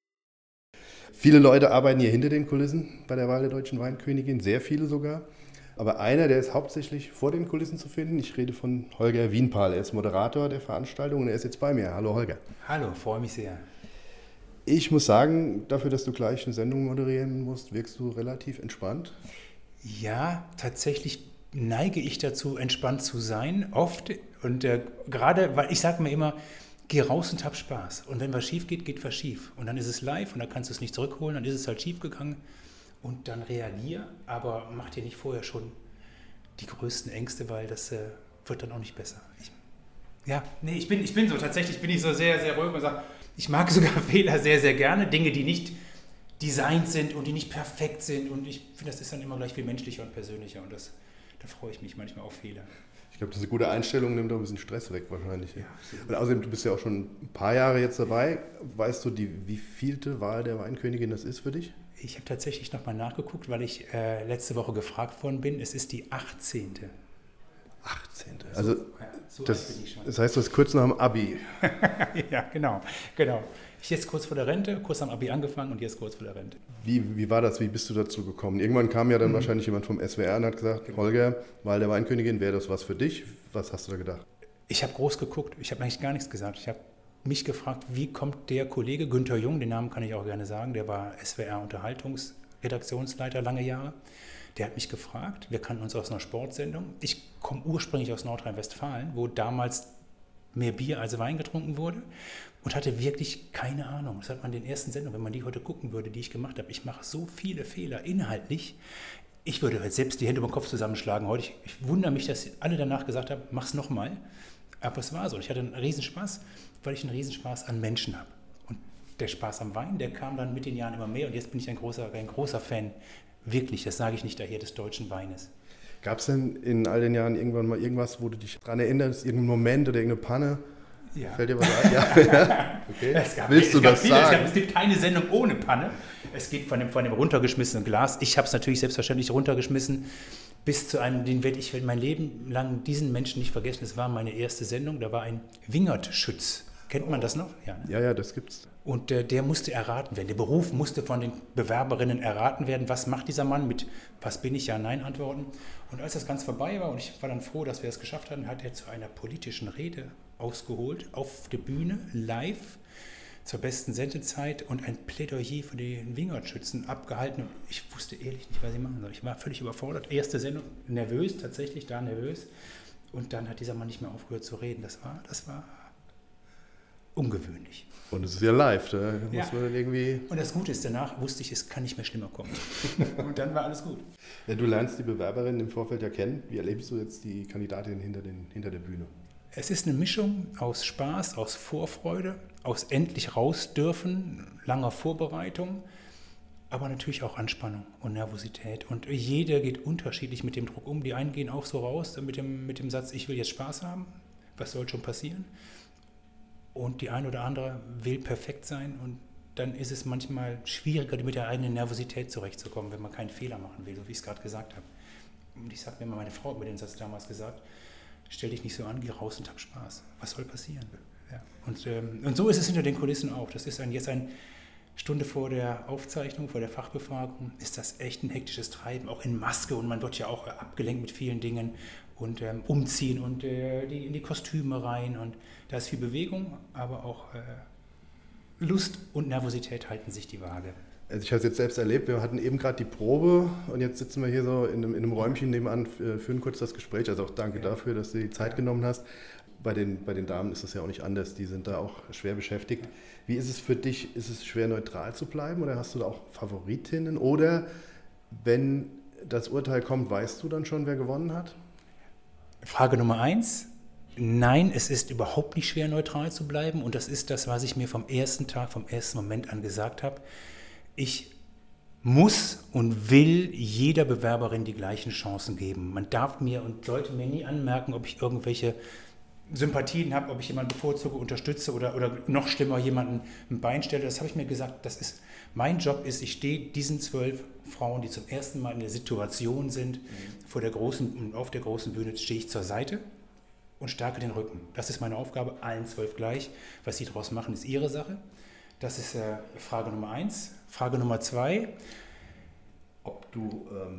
Viele Leute arbeiten hier hinter den Kulissen bei der Wahl der deutschen Weinkönigin, sehr viele sogar. Aber einer, der ist hauptsächlich vor den Kulissen zu finden. Ich rede von Holger Wienpahl. Er ist Moderator der Veranstaltung und er ist jetzt bei mir. Hallo Holger. Hallo, freue mich sehr. Ich muss sagen, dafür, dass du gleich eine Sendung moderieren musst, wirkst du relativ entspannt. Ja, tatsächlich neige ich dazu, entspannt zu sein, oft. Und äh, gerade, weil ich sage mir immer, geh raus und hab Spaß. Und wenn was schief geht, geht was schief. Und dann ist es live und dann kannst du es nicht zurückholen, dann ist es halt schief gegangen. Und dann reagier, aber mach dir nicht vorher schon die größten Ängste, weil das äh, wird dann auch nicht besser. Ich, ja, nee, ich bin, ich bin so, tatsächlich bin ich so sehr, sehr ruhig und sage, ich mag sogar Fehler sehr, sehr gerne. Dinge, die nicht designt sind und die nicht perfekt sind. Und ich finde, das ist dann immer gleich viel menschlicher und persönlicher. Und das, da freue ich mich manchmal auf Fehler. Ich glaube, das ist eine gute Einstellung, nimmt auch ein bisschen Stress weg wahrscheinlich. Ja, und außerdem, du bist ja auch schon ein paar Jahre jetzt dabei. Weißt du, die wievielte Wahl der Weinkönigin das ist für dich? Ich habe tatsächlich nochmal nachgeguckt, weil ich äh, letzte Woche gefragt worden bin. Es ist die achtzehnte. achtzehnte. Also, so, ja, so das, bin ich schon. Das heißt, du hast kurz nach dem Abi. Ja, genau, genau. Ich jetzt kurz vor der Rente, kurz am Abi angefangen und jetzt kurz vor der Rente. Wie, wie war das? Wie bist du dazu gekommen? Irgendwann kam ja dann mhm. wahrscheinlich jemand vom S W R und hat gesagt, genau. Holger, Wahl der Weinkönigin, wäre das was für dich? Was hast du da gedacht? Ich habe groß geguckt. Ich habe eigentlich gar nichts gesagt. Ich habe mich gefragt, wie kommt der Kollege Günther Jung, den Namen kann ich auch gerne sagen, der war S W R-Unterhaltungsredaktionsleiter lange Jahre. Der hat mich gefragt, wir kannten uns aus einer Sportsendung. Ich komme ursprünglich aus Nordrhein-Westfalen, wo damals mehr Bier als Wein getrunken wurde und hatte wirklich keine Ahnung. Das hat man in den ersten Sendungen, wenn man die heute gucken würde, die ich gemacht habe. Ich mache so viele Fehler inhaltlich. Ich würde halt selbst die Hände über den Kopf zusammenschlagen heute. Ich, ich wundere mich, dass alle danach gesagt haben, mach's nochmal. Aber es war so. Ich hatte einen Riesenspaß, weil ich einen Riesenspaß an Menschen habe. Und der Spaß am Wein, der kam dann mit den Jahren immer mehr. Und jetzt bin ich ein großer, ein großer Fan, wirklich, das sage ich nicht daher, des deutschen Weines. Gab es denn in all den Jahren irgendwann mal irgendwas, wo du dich daran erinnerst, irgendein Moment oder irgendeine Panne? Ja. Fällt dir was ein? Ja. Okay. Es gab, Willst du es gab das viele, sagen? Es, gab, es gibt keine Sendung ohne Panne. Es geht von dem, von dem runtergeschmissenen Glas. Ich habe es natürlich selbstverständlich runtergeschmissen. Bis zu einem, den werde ich mein Leben lang diesen Menschen nicht vergessen. Es war meine erste Sendung, da war ein Wingert-Schütz. Kennt man das noch? Ja, ne? ja, ja, das gibt's. Und äh, der musste erraten werden. Der Beruf musste von den Bewerberinnen erraten werden. Was macht dieser Mann mit was bin ich, ja, nein antworten. Und als das ganz vorbei war und ich war dann froh, dass wir es geschafft hatten, hat er zu einer politischen Rede ausgeholt, auf der Bühne, live, zur besten Sendezeit und ein Plädoyer für den Wingert-Schützen abgehalten. Und ich wusste ehrlich nicht, was ich machen soll. Ich war völlig überfordert. Erste Sendung, nervös, tatsächlich da nervös. Und dann hat dieser Mann nicht mehr aufgehört zu reden. Das war, das war ungewöhnlich. Und es ist ja live, da ja. muss man dann irgendwie... Und das Gute ist, danach wusste ich, es kann nicht mehr schlimmer kommen. Und dann war alles gut. Ja, du lernst die Bewerberin im Vorfeld ja kennen. Wie erlebst du jetzt die Kandidatin hinter, den, hinter der Bühne? Es ist eine Mischung aus Spaß, aus Vorfreude, aus endlich raus dürfen, langer Vorbereitung, aber natürlich auch Anspannung und Nervosität. Und jeder geht unterschiedlich mit dem Druck um. Die einen gehen auch so raus mit dem, mit dem Satz, ich will jetzt Spaß haben, was soll schon passieren? Und die eine oder andere will perfekt sein und dann ist es manchmal schwieriger, mit der eigenen Nervosität zurechtzukommen, wenn man keinen Fehler machen will, so wie ich es gerade gesagt habe. Und ich sage mir immer, meine Frau hat mir den Satz damals gesagt, stell dich nicht so an, geh raus und hab Spaß. Was soll passieren? Ja. Und, ähm, und so ist es hinter den Kulissen auch. Das ist ein, jetzt eine Stunde vor der Aufzeichnung, vor der Fachbefragung, ist das echt ein hektisches Treiben, auch in Maske und man wird ja auch abgelenkt mit vielen Dingen und ähm, umziehen und äh, die, in die Kostüme rein und da ist viel Bewegung, aber auch äh, Lust und Nervosität halten sich die Waage. Also ich habe es jetzt selbst erlebt, wir hatten eben gerade die Probe und jetzt sitzen wir hier so in einem, in einem Räumchen nebenan, führen kurz das Gespräch. Also auch danke ja. dafür, dass du die Zeit ja. genommen hast. Bei den, bei den Damen ist das ja auch nicht anders, die sind da auch schwer beschäftigt. Wie ist es für dich, ist es schwer neutral zu bleiben oder hast du da auch Favoritinnen? Oder wenn das Urteil kommt, weißt du dann schon, wer gewonnen hat? Frage Nummer eins. Nein, es ist überhaupt nicht schwer, neutral zu bleiben. Und das ist das, was ich mir vom ersten Tag, vom ersten Moment an gesagt habe. Ich muss und will jeder Bewerberin die gleichen Chancen geben. Man darf mir und sollte mir nie anmerken, ob ich irgendwelche Sympathien habe, ob ich jemanden bevorzuge, unterstütze oder, oder noch schlimmer jemanden ein Bein stelle. Das habe ich mir gesagt, das ist, mein Job ist, ich stehe diesen zwölf Frauen, die zum ersten Mal in der Situation sind, mhm. vor der großen, auf der großen Bühne stehe ich zur Seite und stärke den Rücken. Das ist meine Aufgabe, allen zwölf gleich. Was sie daraus machen, ist ihre Sache. Das ist äh, Frage Nummer eins. Frage Nummer zwei. Ob du ähm,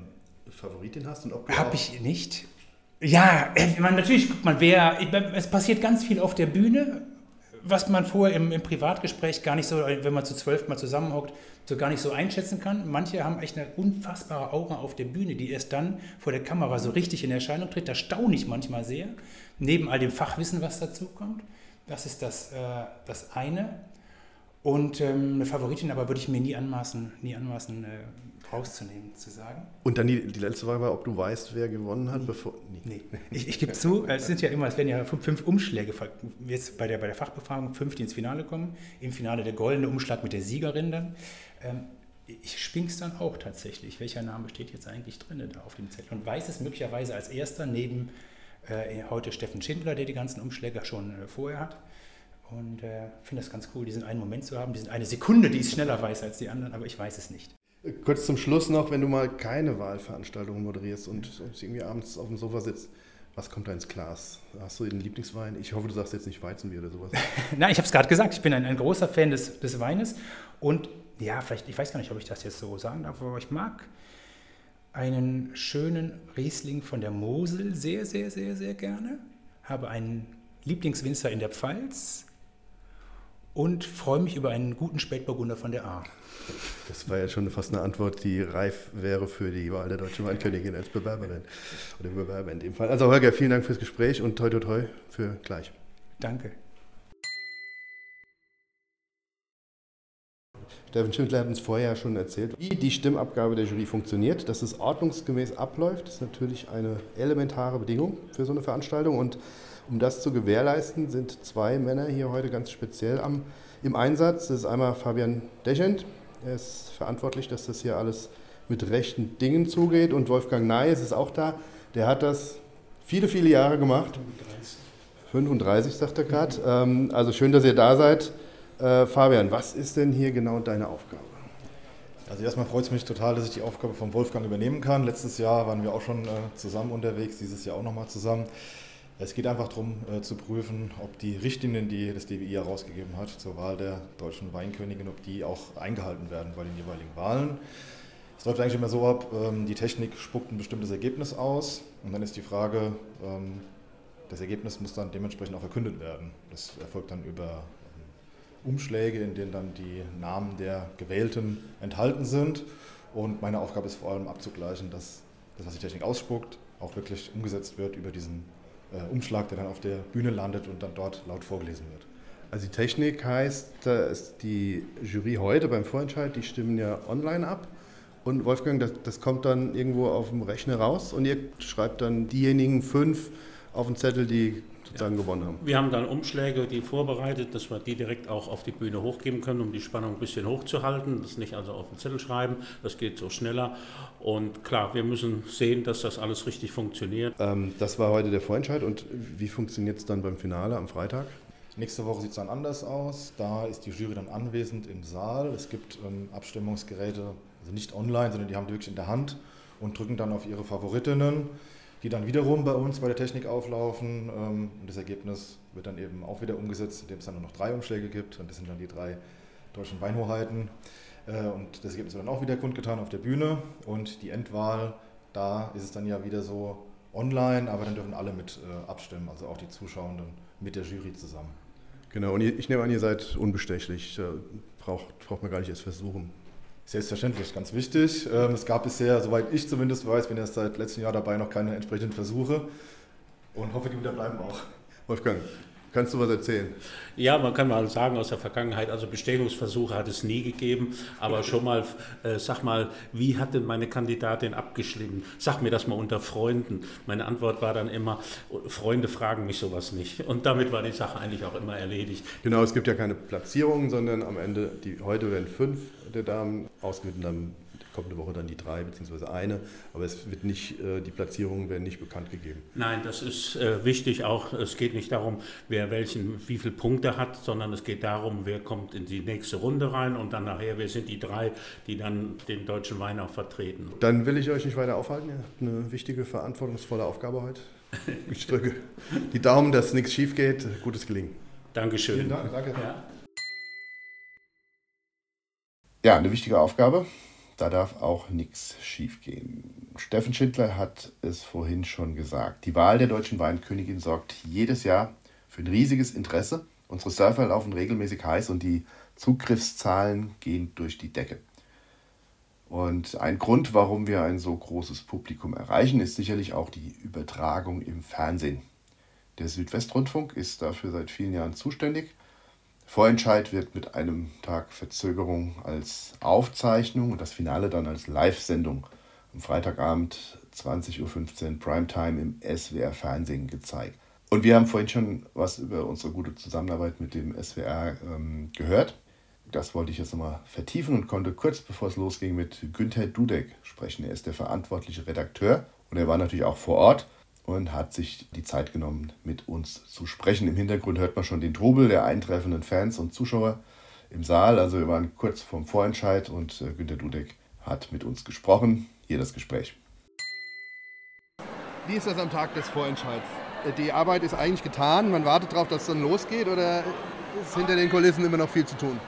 Favoritin hast und ob du Habe ich nicht. Ja, man, natürlich guckt man, wer. Es passiert ganz viel auf der Bühne, was man vorher im, im Privatgespräch gar nicht so, wenn man zu zwölf mal zusammenhockt, so gar nicht so einschätzen kann. Manche haben echt eine unfassbare Aura auf der Bühne, die erst dann vor der Kamera so richtig in Erscheinung tritt. Da staune ich manchmal sehr. Neben all dem Fachwissen, was dazu kommt. Das ist das, äh, das eine. Und ähm, eine Favoritin, aber würde ich mir nie anmaßen, nie anmaßen äh, rauszunehmen, zu sagen. Und dann die, die letzte Frage war, ob du weißt, wer gewonnen hat, nee. bevor... Nee, nee. Ich, ich gebe zu, es sind ja immer, es werden ja fünf, fünf Umschläge, jetzt bei der, bei der Fachbefragung, fünf, die ins Finale kommen. Im Finale der goldene Umschlag mit der Siegerin dann. Ähm, ich spink's dann auch tatsächlich. Welcher Name steht jetzt eigentlich drin da auf dem Zettel? Und weiß es möglicherweise als erster neben äh, heute Steffen Schindler, der die ganzen Umschläge schon äh, vorher hat. Und äh, finde das ganz cool, diesen einen Moment zu haben, diesen eine Sekunde, die ich schneller weiß als die anderen, aber ich weiß es nicht. Kurz zum Schluss noch, wenn du mal keine Wahlveranstaltung moderierst und, und irgendwie abends auf dem Sofa sitzt, was kommt da ins Glas? Hast du den Lieblingswein? Ich hoffe, du sagst jetzt nicht Weizenbier oder sowas. Nein, ich habe es gerade gesagt, ich bin ein, ein großer Fan des, des Weines und ja, vielleicht, ich weiß gar nicht, ob ich das jetzt so sagen darf, aber ich mag einen schönen Riesling von der Mosel sehr, sehr, sehr, sehr gerne. Habe einen Lieblingswinzer in der Pfalz und freue mich über einen guten Spätburgunder von der Ahr. Das war ja schon fast eine Antwort, die reif wäre für die Wahl der Deutschen Weinkönigin als Bewerberin oder Bewerber in dem Fall. Also Holger, vielen Dank fürs Gespräch und toi toi toi für gleich. Danke. Steffen Schindler hat uns vorher schon erzählt, wie die Stimmabgabe der Jury funktioniert. Dass es ordnungsgemäß abläuft, ist natürlich eine elementare Bedingung für so eine Veranstaltung. Und um das zu gewährleisten, sind zwei Männer hier heute ganz speziell am, im Einsatz. Das ist einmal Fabian Deschent. Er ist verantwortlich, dass das hier alles mit rechten Dingen zugeht. Und Wolfgang Neyes ist auch da. Der hat das viele, viele Jahre gemacht. fünfunddreißig, fünfunddreißig sagt er gerade. Ähm, also schön, dass ihr da seid. Äh, Fabian, was ist denn hier genau deine Aufgabe? Also erstmal freut es mich total, dass ich die Aufgabe von Wolfgang übernehmen kann. Letztes Jahr waren wir auch schon äh, zusammen unterwegs, dieses Jahr auch nochmal zusammen. Es geht einfach darum, äh, zu prüfen, ob die Richtlinien, die das D W I herausgegeben hat zur Wahl der deutschen Weinkönigin, ob die auch eingehalten werden bei den jeweiligen Wahlen. Es läuft eigentlich immer so ab, ähm, die Technik spuckt ein bestimmtes Ergebnis aus und dann ist die Frage, ähm, das Ergebnis muss dann dementsprechend auch verkündet werden. Das erfolgt dann über ähm, Umschläge, in denen dann die Namen der Gewählten enthalten sind. Und meine Aufgabe ist vor allem abzugleichen, dass das, was die Technik ausspuckt, auch wirklich umgesetzt wird über diesen äh, Umschlag, der dann auf der Bühne landet und dann dort laut vorgelesen wird. Also die Technik heißt, da ist die Jury heute beim Vorentscheid, die stimmen ja online ab. Und Wolfgang, das, das kommt dann irgendwo auf dem Rechner raus und ihr schreibt dann diejenigen fünf auf den Zettel, die sozusagen ja. gewonnen haben. Wir haben dann Umschläge, die vorbereitet, dass wir die direkt auch auf die Bühne hochgeben können, um die Spannung ein bisschen hochzuhalten. Das nicht also auf den Zettel schreiben, das geht so schneller. Und klar, wir müssen sehen, dass das alles richtig funktioniert. Ähm, das war heute der Vorentscheid und wie funktioniert es dann beim Finale am Freitag? Nächste Woche sieht es dann anders aus. Da ist die Jury dann anwesend im Saal. Es gibt ähm, Abstimmungsgeräte, also nicht online, sondern die haben die wirklich in der Hand und drücken dann auf ihre Favoritinnen, die dann wiederum bei uns bei der Technik auflaufen. Ähm, und das Ergebnis wird dann eben auch wieder umgesetzt, indem es dann nur noch drei Umschläge gibt. Und das sind dann die drei deutschen Weinhoheiten. Äh, und das Ergebnis wird dann auch wieder kundgetan auf der Bühne. Und die Endwahl, da ist es dann ja wieder so online, aber dann dürfen alle mit äh, abstimmen, also auch die Zuschauenden mit der Jury zusammen. Genau, und ich nehme an, ihr seid unbestechlich, da braucht, braucht man gar nicht erst versuchen. Selbstverständlich, ganz wichtig. Es gab bisher, soweit ich zumindest weiß, bin erst seit letztem Jahr dabei, noch keine entsprechenden Versuche und hoffe, die unterbleiben auch. Wolfgang, kannst du was erzählen? Ja, man kann mal sagen aus der Vergangenheit, also Bestechungsversuche hat es nie gegeben, aber schon mal, äh, sag mal, wie hat denn meine Kandidatin abgeschnitten? Sag mir das mal unter Freunden. Meine Antwort war dann immer, Freunde fragen mich sowas nicht. Und damit war die Sache eigentlich auch immer erledigt. Genau, es gibt ja keine Platzierungen, sondern am Ende, die, heute werden fünf der Damen ausgewählt und dann kommende Woche dann die drei bzw. eine, aber es wird nicht, die Platzierungen werden nicht bekannt gegeben. Nein, das ist äh, wichtig auch. Es geht nicht darum, wer welchen, wie viele Punkte hat, sondern es geht darum, wer kommt in die nächste Runde rein und dann nachher, wer sind die drei, die dann den deutschen Wein auch vertreten. Dann will ich euch nicht weiter aufhalten. Ihr habt eine wichtige, verantwortungsvolle Aufgabe heute. Ich drücke die Daumen, dass nichts schief geht. Gutes Gelingen. Dankeschön. Vielen Dank. Danke. Ja. Ja, eine wichtige Aufgabe. Da darf auch nichts schiefgehen. Steffen Schindler hat es vorhin schon gesagt. Die Wahl der deutschen Weinkönigin sorgt jedes Jahr für ein riesiges Interesse. Unsere Surfer laufen regelmäßig heiß und die Zugriffszahlen gehen durch die Decke. Und ein Grund, warum wir ein so großes Publikum erreichen, ist sicherlich auch die Übertragung im Fernsehen. Der Südwestrundfunk ist dafür seit vielen Jahren zuständig. Vorentscheid wird mit einem Tag Verzögerung als Aufzeichnung und das Finale dann als Live-Sendung am Freitagabend zwanzig Uhr fünfzehn Primetime im S W R Fernsehen gezeigt. Und wir haben vorhin schon was über unsere gute Zusammenarbeit mit dem S W R ähm, gehört. Das wollte ich jetzt nochmal vertiefen und konnte kurz bevor es losging mit Günther Dudek sprechen. Er ist der verantwortliche Redakteur und er war natürlich auch vor Ort und hat sich die Zeit genommen, mit uns zu sprechen. Im Hintergrund hört man schon den Trubel der eintreffenden Fans und Zuschauer im Saal. Also wir waren kurz vorm Vorentscheid und äh, Günther Dudek hat mit uns gesprochen. Hier das Gespräch. Wie ist das am Tag des Vorentscheids? Die Arbeit ist eigentlich getan, man wartet darauf, dass es dann losgeht, oder ist hinter den Kulissen immer noch viel zu tun?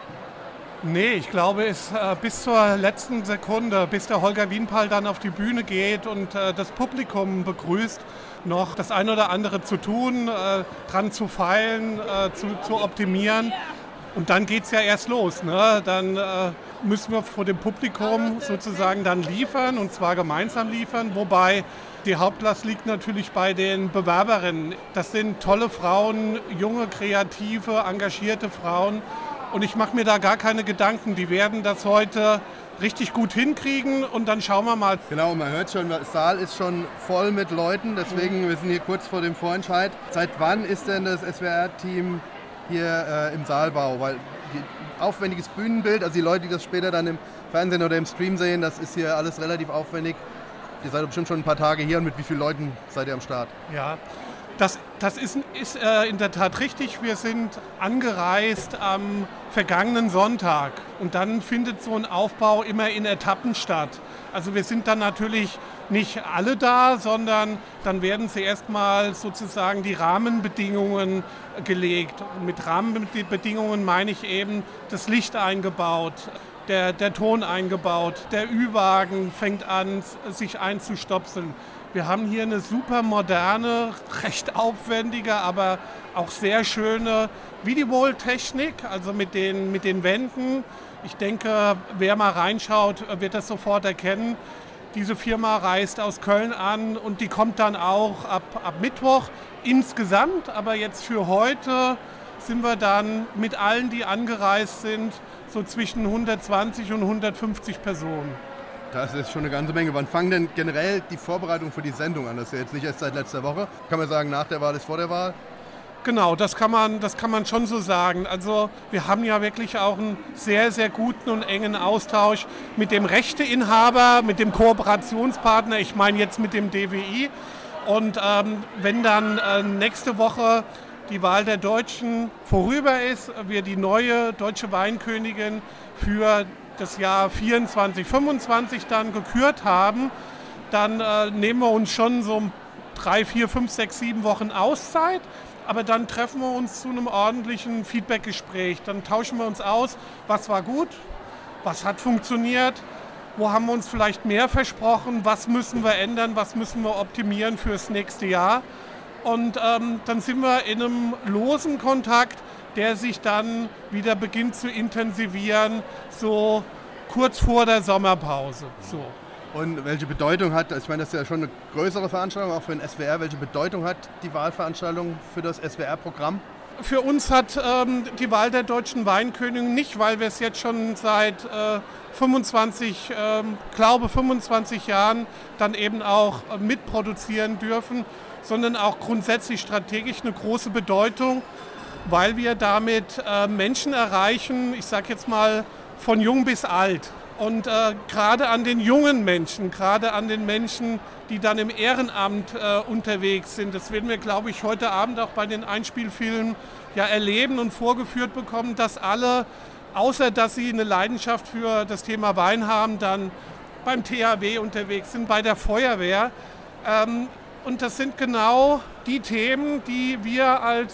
Nee, ich glaube, es ist äh, bis zur letzten Sekunde, bis der Holger Wienpahl dann auf die Bühne geht und äh, das Publikum begrüßt, noch das eine oder andere zu tun, äh, dran zu feilen, äh, zu, zu optimieren. Und dann geht es ja erst los. Ne? Dann äh, müssen wir vor dem Publikum sozusagen dann liefern, und zwar gemeinsam liefern, wobei die Hauptlast liegt natürlich bei den Bewerberinnen. Das sind tolle Frauen, junge, kreative, engagierte Frauen. Und ich mache mir da gar keine Gedanken. Die werden das heute richtig gut hinkriegen und dann schauen wir mal. Genau, man hört schon, der Saal ist schon voll mit Leuten. Deswegen, wir sind hier kurz vor dem Vorentscheid. Seit wann ist denn das S W R-Team hier äh, im Saalbau? Weil die, aufwendiges Bühnenbild, also die Leute, die das später dann im Fernsehen oder im Stream sehen, das ist hier alles relativ aufwendig. Ihr seid bestimmt schon ein paar Tage hier, und mit wie vielen Leuten seid ihr am Start? Ja, das, das ist, ist äh, in der Tat richtig. Wir sind angereist am vergangenen Sonntag, und dann findet so ein Aufbau immer in Etappen statt. Also wir sind dann natürlich nicht alle da, sondern dann werden zuerst mal sozusagen die Rahmenbedingungen gelegt. Und mit Rahmenbedingungen meine ich eben das Licht eingebaut, der, der Ton eingebaut, der Ü-Wagen fängt an, sich einzustopseln. Wir haben hier eine super moderne, recht aufwendige, aber auch sehr schöne Videowall-Technik, also mit den, mit den Wänden. Ich denke, wer mal reinschaut, wird das sofort erkennen. Diese Firma reist aus Köln an und die kommt dann auch ab, ab Mittwoch insgesamt. Aber jetzt für heute sind wir dann mit allen, die angereist sind, so zwischen hundertzwanzig und hundertfünfzig Personen. Das ist schon eine ganze Menge. Wann fangen denn generell die Vorbereitungen für die Sendung an? Das ist ja jetzt nicht erst seit letzter Woche. Kann man sagen, nach der Wahl ist vor der Wahl? Genau, das kann man, das kann man schon so sagen. Also wir haben ja wirklich auch einen sehr, sehr guten und engen Austausch mit dem Rechteinhaber, mit dem Kooperationspartner, ich meine jetzt mit dem D W I. Und ähm, wenn dann äh, nächste Woche die Wahl der Deutschen vorüber ist, wir die neue deutsche Weinkönigin für das Jahr vierundzwanzig, fünfundzwanzig dann gekürt haben, dann äh, nehmen wir uns schon so drei, vier, fünf, sechs, sieben Wochen Auszeit. Aber dann treffen wir uns zu einem ordentlichen Feedbackgespräch. Dann tauschen wir uns aus, was war gut, was hat funktioniert, wo haben wir uns vielleicht mehr versprochen, was müssen wir ändern, was müssen wir optimieren fürs nächste Jahr. Und ähm, dann sind wir in einem losen Kontakt, der sich dann wieder beginnt zu intensivieren, so kurz vor der Sommerpause. So. Und welche Bedeutung hat, ich meine, das ist ja schon eine größere Veranstaltung, auch für den S W R, welche Bedeutung hat die Wahlveranstaltung für das S W R-Programm? Für uns hat ähm, die Wahl der deutschen Weinkönigin nicht, weil wir es jetzt schon seit äh, fünfundzwanzig, äh, glaube fünfundzwanzig Jahren dann eben auch äh, mitproduzieren dürfen, sondern auch grundsätzlich strategisch eine große Bedeutung, weil wir damit äh, Menschen erreichen, ich sage jetzt mal von jung bis alt. Und äh, gerade an den jungen Menschen, gerade an den Menschen, die dann im Ehrenamt äh, unterwegs sind, das werden wir, glaube ich, heute Abend auch bei den Einspielfilmen ja erleben und vorgeführt bekommen, dass alle, außer dass sie eine Leidenschaft für das Thema Wein haben, dann beim T H W unterwegs sind, bei der Feuerwehr. Ähm, und das sind genau die Themen, die wir als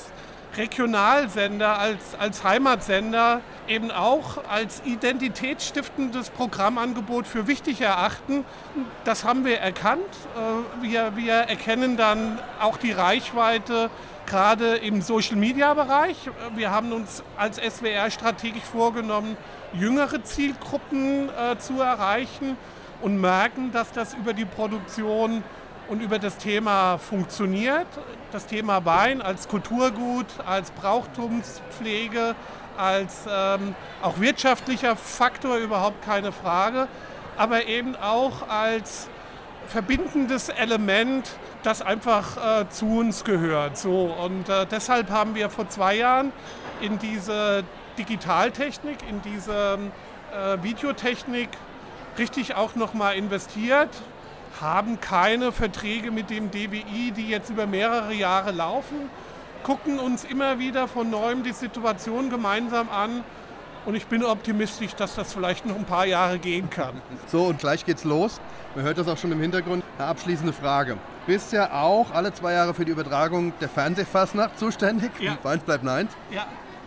Regionalsender, als, als Heimatsender eben auch als identitätsstiftendes Programmangebot für wichtig erachten. Das haben wir erkannt. Wir, wir erkennen dann auch die Reichweite gerade im Social-Media-Bereich. Wir haben uns als S W R strategisch vorgenommen, jüngere Zielgruppen äh, zu erreichen und merken, dass das über die Produktion und über das Thema funktioniert. Das Thema Wein als Kulturgut, als Brauchtumspflege, als ähm, auch wirtschaftlicher Faktor, überhaupt keine Frage, aber eben auch als verbindendes Element, das einfach äh, zu uns gehört. So, und äh, deshalb haben wir vor zwei Jahren in diese Digitaltechnik, in diese äh, Videotechnik richtig auch nochmal investiert, haben keine Verträge mit dem D W I, die jetzt über mehrere Jahre laufen, gucken uns immer wieder von Neuem die Situation gemeinsam an und ich bin optimistisch, dass das vielleicht noch ein paar Jahre gehen kann. So, und gleich geht's los. Man hört das auch schon im Hintergrund. Eine abschließende Frage. Du bist ja auch alle zwei Jahre für die Übertragung der Fernsehfastnacht zuständig. Ja. Weins bleibt neins. Ja.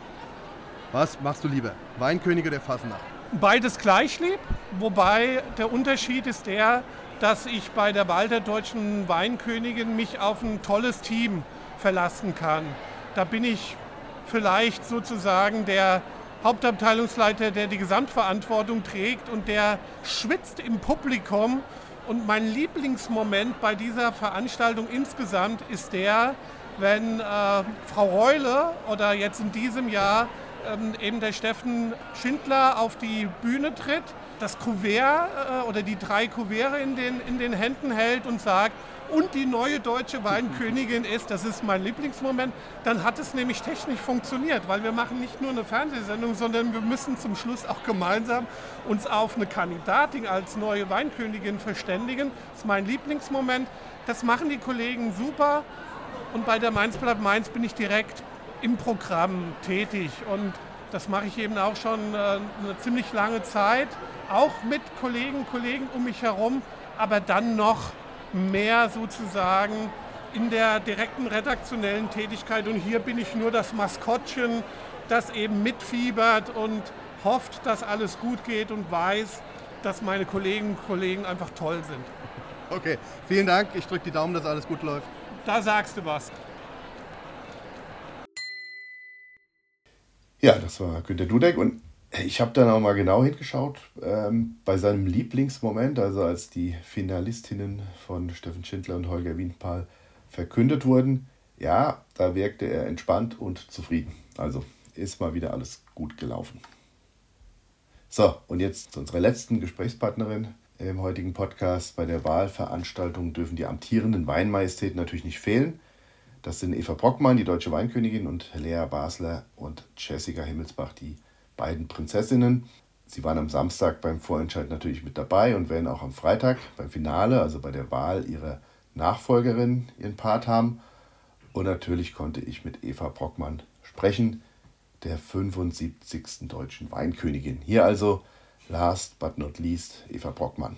Was machst du lieber? Weinkönige der Fastnacht? Beides gleich lieb, wobei der Unterschied ist der, dass ich bei der Wahl der deutschen Weinkönigin mich auf ein tolles Team verlassen kann. Da bin ich vielleicht sozusagen der Hauptabteilungsleiter, der die Gesamtverantwortung trägt und der schwitzt im Publikum. Und mein Lieblingsmoment bei dieser Veranstaltung insgesamt ist der, wenn äh, Frau Reule oder jetzt in diesem Jahr ähm, eben der Steffen Schindler auf die Bühne tritt, das Kuvert äh, oder die drei Kuverts in den, in den Händen hält und sagt, und die neue deutsche Weinkönigin ist, das ist mein Lieblingsmoment, dann hat es nämlich technisch funktioniert, weil wir machen nicht nur eine Fernsehsendung, sondern wir müssen zum Schluss auch gemeinsam uns auf eine Kandidatin als neue Weinkönigin verständigen. Das ist mein Lieblingsmoment. Das machen die Kollegen super und bei der Mainz bleibt Mainz bin ich direkt im Programm tätig und das mache ich eben auch schon äh, eine ziemlich lange Zeit, auch mit Kollegen, Kollegen um mich herum, aber dann noch mehr sozusagen in der direkten redaktionellen Tätigkeit und hier bin ich nur das Maskottchen, das eben mitfiebert und hofft, dass alles gut geht und weiß, dass meine Kolleginnen und Kollegen einfach toll sind. Okay, vielen Dank. Ich drücke die Daumen, dass alles gut läuft. Da sagst du was. Ja, das war Günter Dudek und ich habe dann auch mal genau hingeschaut ähm, bei seinem Lieblingsmoment, also als die Finalistinnen von Steffen Schindler und Holger Wiedenpahl verkündet wurden. Ja, da wirkte er entspannt und zufrieden. Also ist mal wieder alles gut gelaufen. So, und jetzt zu unserer letzten Gesprächspartnerin im heutigen Podcast. Bei der Wahlveranstaltung dürfen die amtierenden Weinmajestäten natürlich nicht fehlen. Das sind Eva Brockmann, die deutsche Weinkönigin, und Lea Basler und Jessica Himmelsbach, die beiden Prinzessinnen. Sie waren am Samstag beim Vorentscheid natürlich mit dabei und werden auch am Freitag beim Finale, also bei der Wahl ihrer Nachfolgerin, ihren Part haben. Und natürlich konnte ich mit Eva Brockmann sprechen, der fünfundsiebzigsten deutschen Weinkönigin. Hier also, last but not least, Eva Brockmann.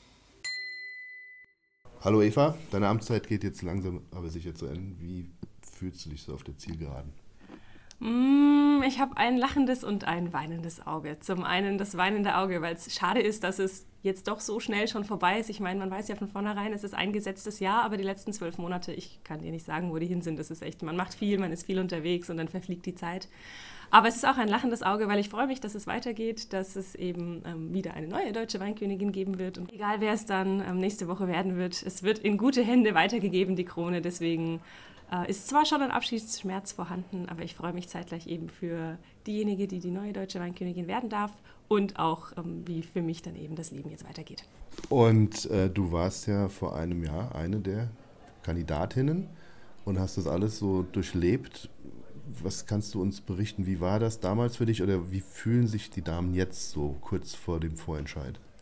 Hallo Eva, deine Amtszeit geht jetzt langsam aber sicher zu Ende. Wie fühlst du dich so auf der Zielgeraden? Ich habe ein lachendes und ein weinendes Auge. Zum einen das weinende Auge, weil es schade ist, dass es jetzt doch so schnell schon vorbei ist. Ich meine, man weiß ja von vornherein, es ist ein gesetztes Jahr, aber die letzten zwölf Monate, ich kann dir nicht sagen, wo die hin sind. Das ist echt, man macht viel, man ist viel unterwegs und dann verfliegt die Zeit. Aber es ist auch ein lachendes Auge, weil ich freue mich, dass es weitergeht, dass es eben ähm, wieder eine neue deutsche Weinkönigin geben wird. Und egal, wer es dann ähm, nächste Woche werden wird, es wird in gute Hände weitergegeben, die Krone. Deswegen äh, ist zwar schon ein Abschiedsschmerz vorhanden, aber ich freue mich zeitgleich eben für diejenige, die die neue deutsche Weinkönigin werden darf und auch, ähm, wie für mich dann eben das Leben jetzt weitergeht. Und äh, du warst ja vor einem Jahr eine der Kandidatinnen und hast das alles so durchlebt. Was kannst du uns berichten? Wie war das damals für dich oder wie fühlen sich die Damen jetzt so kurz vor dem Vorentscheid?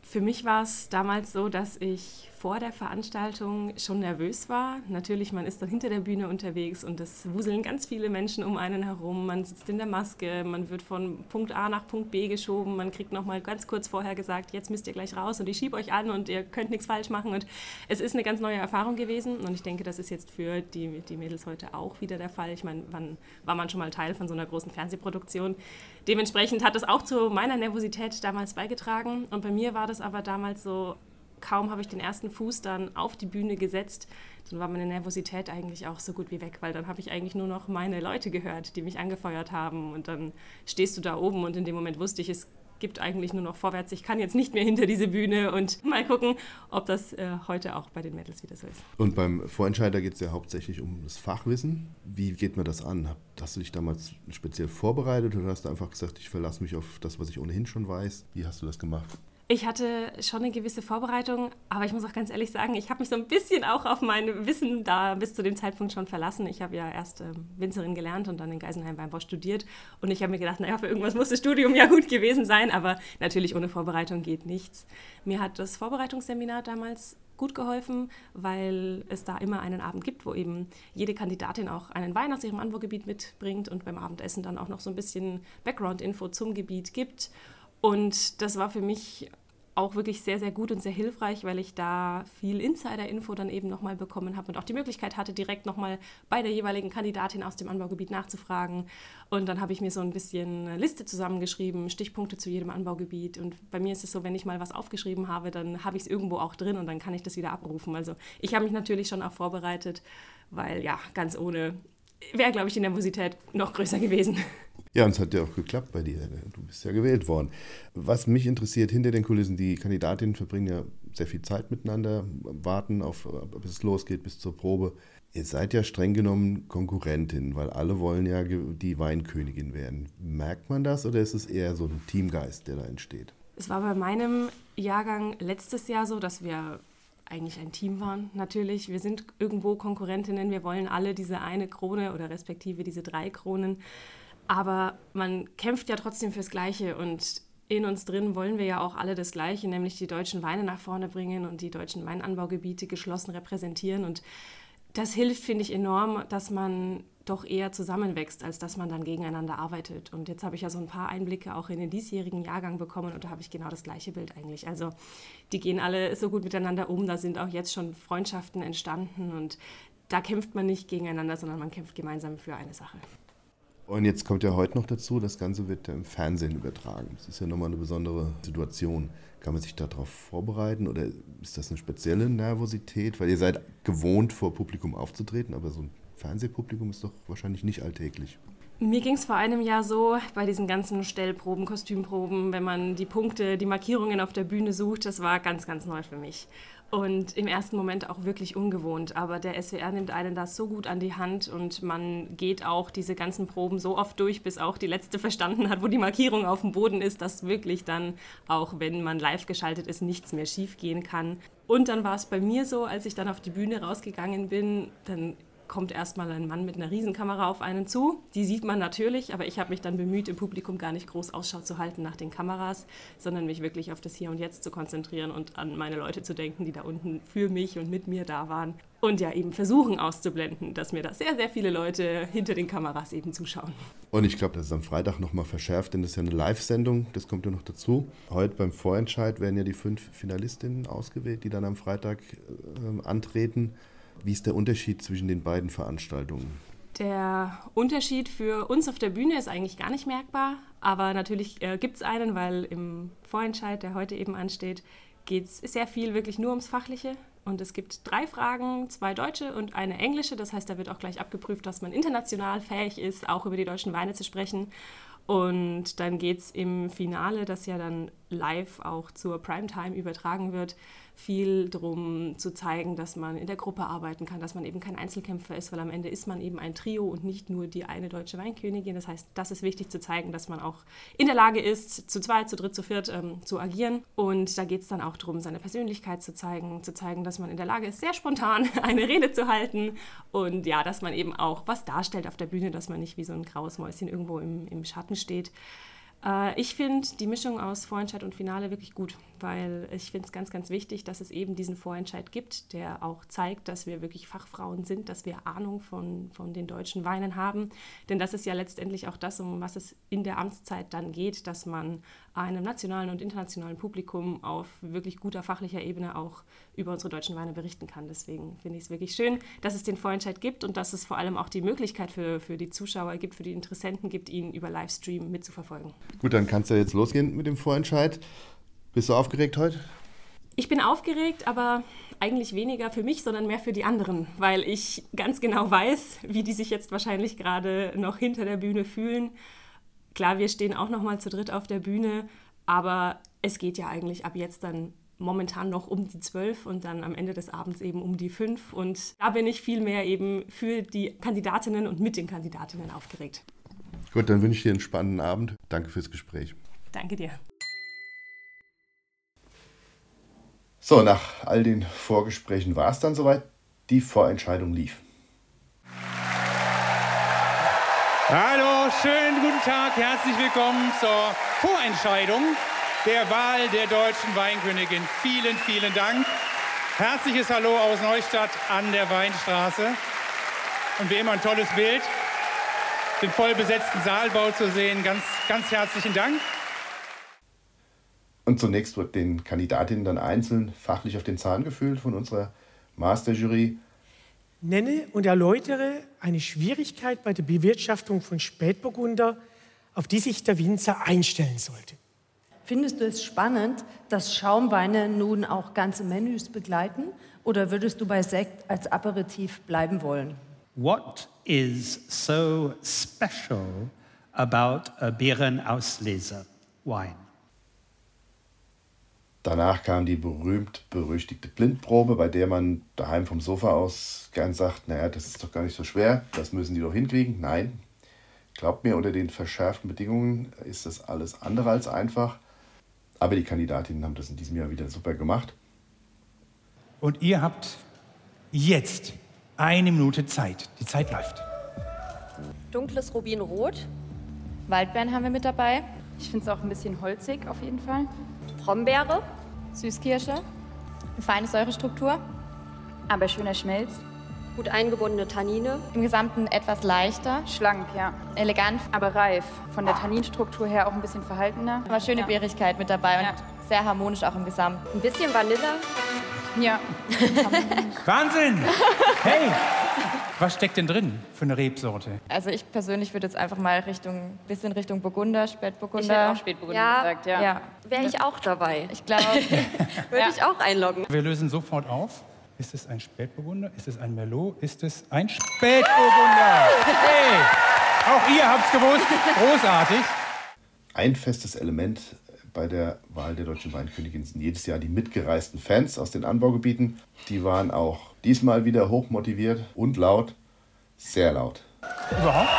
Für mich war es damals so, dass ich vor der Veranstaltung schon nervös war. Natürlich, man ist dann hinter der Bühne unterwegs und es wuseln ganz viele Menschen um einen herum. Man sitzt in der Maske, man wird von Punkt A nach Punkt B geschoben. Man kriegt noch mal ganz kurz vorher gesagt, jetzt müsst ihr gleich raus und ich schiebe euch an und ihr könnt nichts falsch machen. Und es ist eine ganz neue Erfahrung gewesen und ich denke, das ist jetzt für die, die Mädels heute auch wieder der Fall. Ich meine, wann war man schon mal Teil von so einer großen Fernsehproduktion? Dementsprechend hat es auch zu meiner Nervosität damals beigetragen. Und bei mir war das aber damals so, kaum habe ich den ersten Fuß dann auf die Bühne gesetzt, dann war meine Nervosität eigentlich auch so gut wie weg, weil dann habe ich eigentlich nur noch meine Leute gehört, die mich angefeuert haben. Und dann stehst du da oben und in dem Moment wusste ich, es gibt eigentlich nur noch vorwärts. Ich kann jetzt nicht mehr hinter diese Bühne und mal gucken, ob das äh, heute auch bei den Mädels wieder so ist. Und beim Vorentscheider geht es ja hauptsächlich um das Fachwissen. Wie geht man das an? Hast du dich damals speziell vorbereitet oder hast du einfach gesagt, ich verlasse mich auf das, was ich ohnehin schon weiß? Wie hast du das gemacht? Ich hatte schon eine gewisse Vorbereitung, aber ich muss auch ganz ehrlich sagen, ich habe mich so ein bisschen auch auf mein Wissen da bis zu dem Zeitpunkt schon verlassen. Ich habe ja erst ähm, Winzerin gelernt und dann in Geisenheim-Weinbau studiert und ich habe mir gedacht, naja, für irgendwas muss das Studium ja gut gewesen sein, aber natürlich ohne Vorbereitung geht nichts. Mir hat das Vorbereitungsseminar damals gut geholfen, weil es da immer einen Abend gibt, wo eben jede Kandidatin auch einen Wein aus ihrem Anbaugebiet mitbringt und beim Abendessen dann auch noch so ein bisschen Background-Info zum Gebiet gibt. Und das war für mich auch wirklich sehr, sehr gut und sehr hilfreich, weil ich da viel Insider-Info dann eben nochmal bekommen habe und auch die Möglichkeit hatte, direkt nochmal bei der jeweiligen Kandidatin aus dem Anbaugebiet nachzufragen. Und dann habe ich mir so ein bisschen eine Liste zusammengeschrieben, Stichpunkte zu jedem Anbaugebiet. Und bei mir ist es so, wenn ich mal was aufgeschrieben habe, dann habe ich es irgendwo auch drin und dann kann ich das wieder abrufen. Also ich habe mich natürlich schon auch vorbereitet, weil ja, ganz ohne wäre, glaube ich, die Nervosität noch größer gewesen. Ja, und es hat ja auch geklappt bei dir. Du bist ja gewählt worden. Was mich interessiert, hinter den Kulissen, die Kandidatinnen verbringen ja sehr viel Zeit miteinander, warten auf, bis es losgeht, bis zur Probe. Ihr seid ja streng genommen Konkurrentinnen, weil alle wollen ja die Weinkönigin werden. Merkt man das oder ist es eher so ein Teamgeist, der da entsteht? Es war bei meinem Jahrgang letztes Jahr so, dass wir eigentlich ein Team waren, natürlich. Wir sind irgendwo Konkurrentinnen, wir wollen alle diese eine Krone oder respektive diese drei Kronen. Aber man kämpft ja trotzdem fürs Gleiche und in uns drin wollen wir ja auch alle das Gleiche, nämlich die deutschen Weine nach vorne bringen und die deutschen Weinanbaugebiete geschlossen repräsentieren. Und das hilft, finde ich, enorm, dass man doch eher zusammenwächst, als dass man dann gegeneinander arbeitet. Und jetzt habe ich ja so ein paar Einblicke auch in den diesjährigen Jahrgang bekommen und da habe ich genau das gleiche Bild eigentlich. Also die gehen alle so gut miteinander um, da sind auch jetzt schon Freundschaften entstanden und da kämpft man nicht gegeneinander, sondern man kämpft gemeinsam für eine Sache. Und jetzt kommt ja heute noch dazu, das Ganze wird ja im Fernsehen übertragen. Das ist ja nochmal eine besondere Situation. Kann man sich darauf vorbereiten oder ist das eine spezielle Nervosität? Weil ihr seid gewohnt, vor Publikum aufzutreten, aber so ein Fernsehpublikum ist doch wahrscheinlich nicht alltäglich. Mir ging es vor einem Jahr so, bei diesen ganzen Stellproben, Kostümproben, wenn man die Punkte, die Markierungen auf der Bühne sucht, das war ganz, ganz neu für mich. Und im ersten Moment auch wirklich ungewohnt. Aber der S W R nimmt einen das so gut an die Hand und man geht auch diese ganzen Proben so oft durch, bis auch die letzte verstanden hat, wo die Markierung auf dem Boden ist, dass wirklich dann, auch wenn man live geschaltet ist, nichts mehr schief gehen kann. Und dann war es bei mir so, als ich dann auf die Bühne rausgegangen bin, dann kommt erstmal ein Mann mit einer Riesenkamera auf einen zu. Die sieht man natürlich, aber ich habe mich dann bemüht, im Publikum gar nicht groß Ausschau zu halten nach den Kameras, sondern mich wirklich auf das Hier und Jetzt zu konzentrieren und an meine Leute zu denken, die da unten für mich und mit mir da waren. Und ja, eben versuchen auszublenden, dass mir da sehr, sehr viele Leute hinter den Kameras eben zuschauen. Und ich glaube, das ist am Freitag nochmal verschärft, denn das ist ja eine Live-Sendung, das kommt ja noch dazu. Heute beim Vorentscheid werden ja die fünf Finalistinnen ausgewählt, die dann am Freitag äh, antreten. Wie ist der Unterschied zwischen den beiden Veranstaltungen? Der Unterschied für uns auf der Bühne ist eigentlich gar nicht merkbar, aber natürlich äh, gibt es einen, weil im Vorentscheid, der heute eben ansteht, geht es sehr viel wirklich nur ums Fachliche. Und es gibt drei Fragen, zwei deutsche und eine englische. Das heißt, da wird auch gleich abgeprüft, dass man international fähig ist, auch über die deutschen Weine zu sprechen. Und dann geht es im Finale, das ja dann live auch zur Primetime übertragen wird, viel darum zu zeigen, dass man in der Gruppe arbeiten kann, dass man eben kein Einzelkämpfer ist, weil am Ende ist man eben ein Trio und nicht nur die eine deutsche Weinkönigin. Das heißt, das ist wichtig zu zeigen, dass man auch in der Lage ist, zu zweit, zu dritt, zu viert ähm, zu agieren. Und da geht es dann auch darum, seine Persönlichkeit zu zeigen, zu zeigen, dass man in der Lage ist, sehr spontan eine Rede zu halten und ja, dass man eben auch was darstellt auf der Bühne, dass man nicht wie so ein graues Mäuschen irgendwo im, im Schatten steht. Äh, ich finde die Mischung aus Vorentscheid und Finale wirklich gut, weil ich finde es ganz, ganz wichtig, dass es eben diesen Vorentscheid gibt, der auch zeigt, dass wir wirklich Fachfrauen sind, dass wir Ahnung von, von den deutschen Weinen haben. Denn das ist ja letztendlich auch das, um was es in der Amtszeit dann geht, dass man einem nationalen und internationalen Publikum auf wirklich guter fachlicher Ebene auch über unsere deutschen Weine berichten kann. Deswegen finde ich es wirklich schön, dass es den Vorentscheid gibt und dass es vor allem auch die Möglichkeit für, für die Zuschauer gibt, für die Interessenten gibt, ihn über Livestream mitzuverfolgen. Gut, dann kann es ja jetzt losgehen mit dem Vorentscheid. Bist du aufgeregt heute? Ich bin aufgeregt, aber eigentlich weniger für mich, sondern mehr für die anderen, weil ich ganz genau weiß, wie die sich jetzt wahrscheinlich gerade noch hinter der Bühne fühlen. Klar, wir stehen auch noch mal zu dritt auf der Bühne, aber es geht ja eigentlich ab jetzt dann momentan noch um die zwölf und dann am Ende des Abends eben um die fünf. Und da bin ich viel mehr eben für die Kandidatinnen und mit den Kandidatinnen aufgeregt. Gut, dann wünsche ich dir einen spannenden Abend. Danke fürs Gespräch. Danke dir. So, nach all den Vorgesprächen war es dann soweit. Die Vorentscheidung lief. Hallo, schönen guten Tag, herzlich willkommen zur Vorentscheidung der Wahl der deutschen Weinkönigin. Vielen, vielen Dank. Herzliches Hallo aus Neustadt an der Weinstraße. Und wie immer ein tolles Bild, den voll besetzten Saalbau zu sehen. Ganz, ganz herzlichen Dank. Und zunächst wird den Kandidatinnen dann einzeln fachlich auf den Zahn gefühlt von unserer Masterjury. Nenne und erläutere eine Schwierigkeit bei der Bewirtschaftung von Spätburgunder, auf die sich der Winzer einstellen sollte. Findest du es spannend, dass Schaumweine nun auch ganze Menüs begleiten? Oder würdest du bei Sekt als Aperitif bleiben wollen? What is so special about a Beerenauslese wine? Danach kam die berühmt-berüchtigte Blindprobe, bei der man daheim vom Sofa aus gern sagt, naja, das ist doch gar nicht so schwer, das müssen die doch hinkriegen. Nein, glaubt mir, unter den verschärften Bedingungen ist das alles andere als einfach. Aber die Kandidatinnen haben das in diesem Jahr wieder super gemacht. Und ihr habt jetzt eine Minute Zeit. Die Zeit läuft. Dunkles Rubinrot. Waldbeeren haben wir mit dabei. Ich finde es auch ein bisschen holzig auf jeden Fall. Brombeere. Süßkirsche. Eine feine Säurestruktur. Aber schöner Schmelz. Gut eingebundene Tannine. Im Gesamten etwas leichter. Schlank, ja. Elegant. Aber reif. Von der Tanninstruktur her auch ein bisschen verhaltener. Aber schöne ja. Beerigkeit mit dabei ja. und sehr harmonisch auch im Gesamten. Ein bisschen Vanille. Ja. Wahnsinn! Hey! Was steckt denn drin für eine Rebsorte? Also ich persönlich würde jetzt einfach mal Richtung, bisschen Richtung Burgunder, Spätburgunder. Ich hätte auch Spätburgunder ja, gesagt, ja. ja. Wäre ich auch dabei. Ich glaube, würde ja. ich auch einloggen. Wir lösen sofort auf. Ist es ein Spätburgunder? Ist es ein Merlot? Ist es ein Spätburgunder? Hey! Auch ihr habt's gewusst. Großartig. Ein festes Element bei der Wahl der deutschen Weinkönigin sind jedes Jahr die mitgereisten Fans aus den Anbaugebieten. Die waren auch diesmal wieder hochmotiviert und laut, sehr laut. Überhaupt?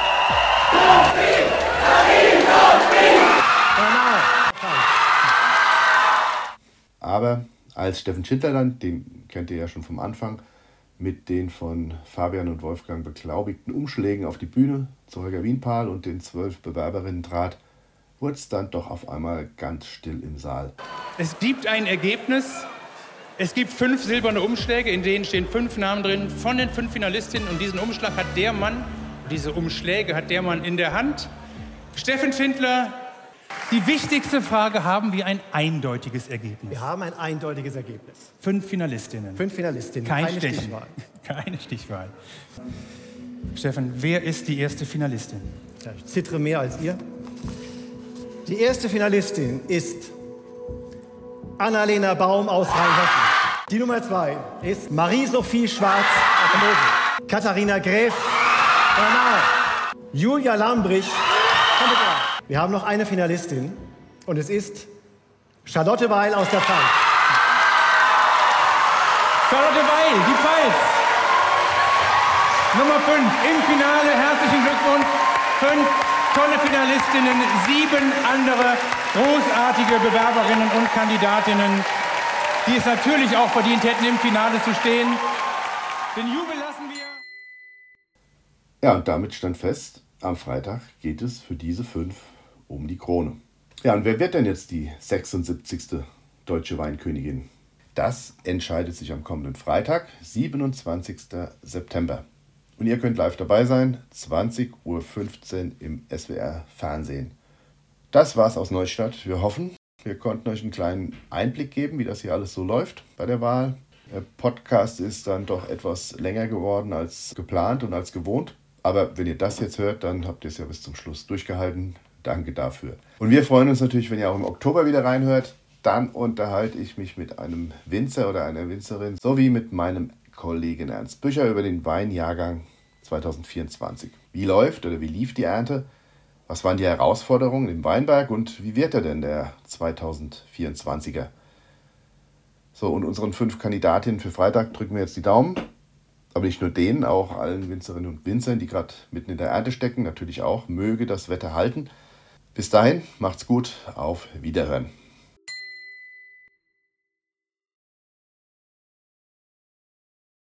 Aber als Steffen Schindler dann, den kennt ihr ja schon vom Anfang, mit den von Fabian und Wolfgang beglaubigten Umschlägen auf die Bühne zu Holger Wienpahl und den zwölf Bewerberinnen trat, wurde es dann doch auf einmal ganz still im Saal. Es gibt ein Ergebnis. Es gibt fünf silberne Umschläge, in denen stehen fünf Namen drin von den fünf Finalistinnen. Und diesen Umschlag hat der Mann, diese Umschläge hat der Mann in der Hand. Steffen Schindler, die wichtigste Frage, haben wir ein eindeutiges Ergebnis? Wir haben ein eindeutiges Ergebnis. Fünf Finalistinnen. Fünf Finalistinnen, Kein keine Stich. Stichwahl. Keine Stichwahl. Steffen, wer ist die erste Finalistin? Ja, ich zittere mehr als ihr. Die erste Finalistin ist Annalena Baum aus Rheinhessen. Die Nummer zwei ist Marie-Sophie Schwarz aus Mosel. Katharina Gräf von der Nahe. Julia Lambrich von der Nahe. Wir haben noch eine Finalistin und es ist Charlotte Weil aus der Pfalz. Charlotte Weil, die Pfalz. Nummer fünf im Finale. Herzlichen Glückwunsch. Fünf tolle Finalistinnen, sieben andere großartige Bewerberinnen und Kandidatinnen, die es natürlich auch verdient hätten, im Finale zu stehen. Den Jubel lassen wir. Ja, und damit stand fest, am Freitag geht es für diese fünf um die Krone. Ja, und wer wird denn jetzt die sechsundsiebzigste deutsche Weinkönigin? Das entscheidet sich am kommenden Freitag, siebenundzwanzigsten September. Und ihr könnt live dabei sein, zwanzig Uhr fünfzehn im S W R Fernsehen. Das war's aus Neustadt. Wir hoffen, wir konnten euch einen kleinen Einblick geben, wie das hier alles so läuft bei der Wahl. Der Podcast ist dann doch etwas länger geworden als geplant und als gewohnt. Aber wenn ihr das jetzt hört, dann habt ihr es ja bis zum Schluss durchgehalten. Danke dafür. Und wir freuen uns natürlich, wenn ihr auch im Oktober wieder reinhört. Dann unterhalte ich mich mit einem Winzer oder einer Winzerin sowie mit meinem Kollegen Ernst Bücher über den Weinjahrgang zwanzig vierundzwanzig. Wie läuft oder wie lief die Ernte? Was waren die Herausforderungen im Weinberg und wie wird er denn der zwanzig vierundzwanziger? So, und unseren fünf Kandidatinnen für Freitag drücken wir jetzt die Daumen. Aber nicht nur denen, auch allen Winzerinnen und Winzern, die gerade mitten in der Ernte stecken, natürlich auch. Möge das Wetter halten. Bis dahin, macht's gut, auf Wiederhören.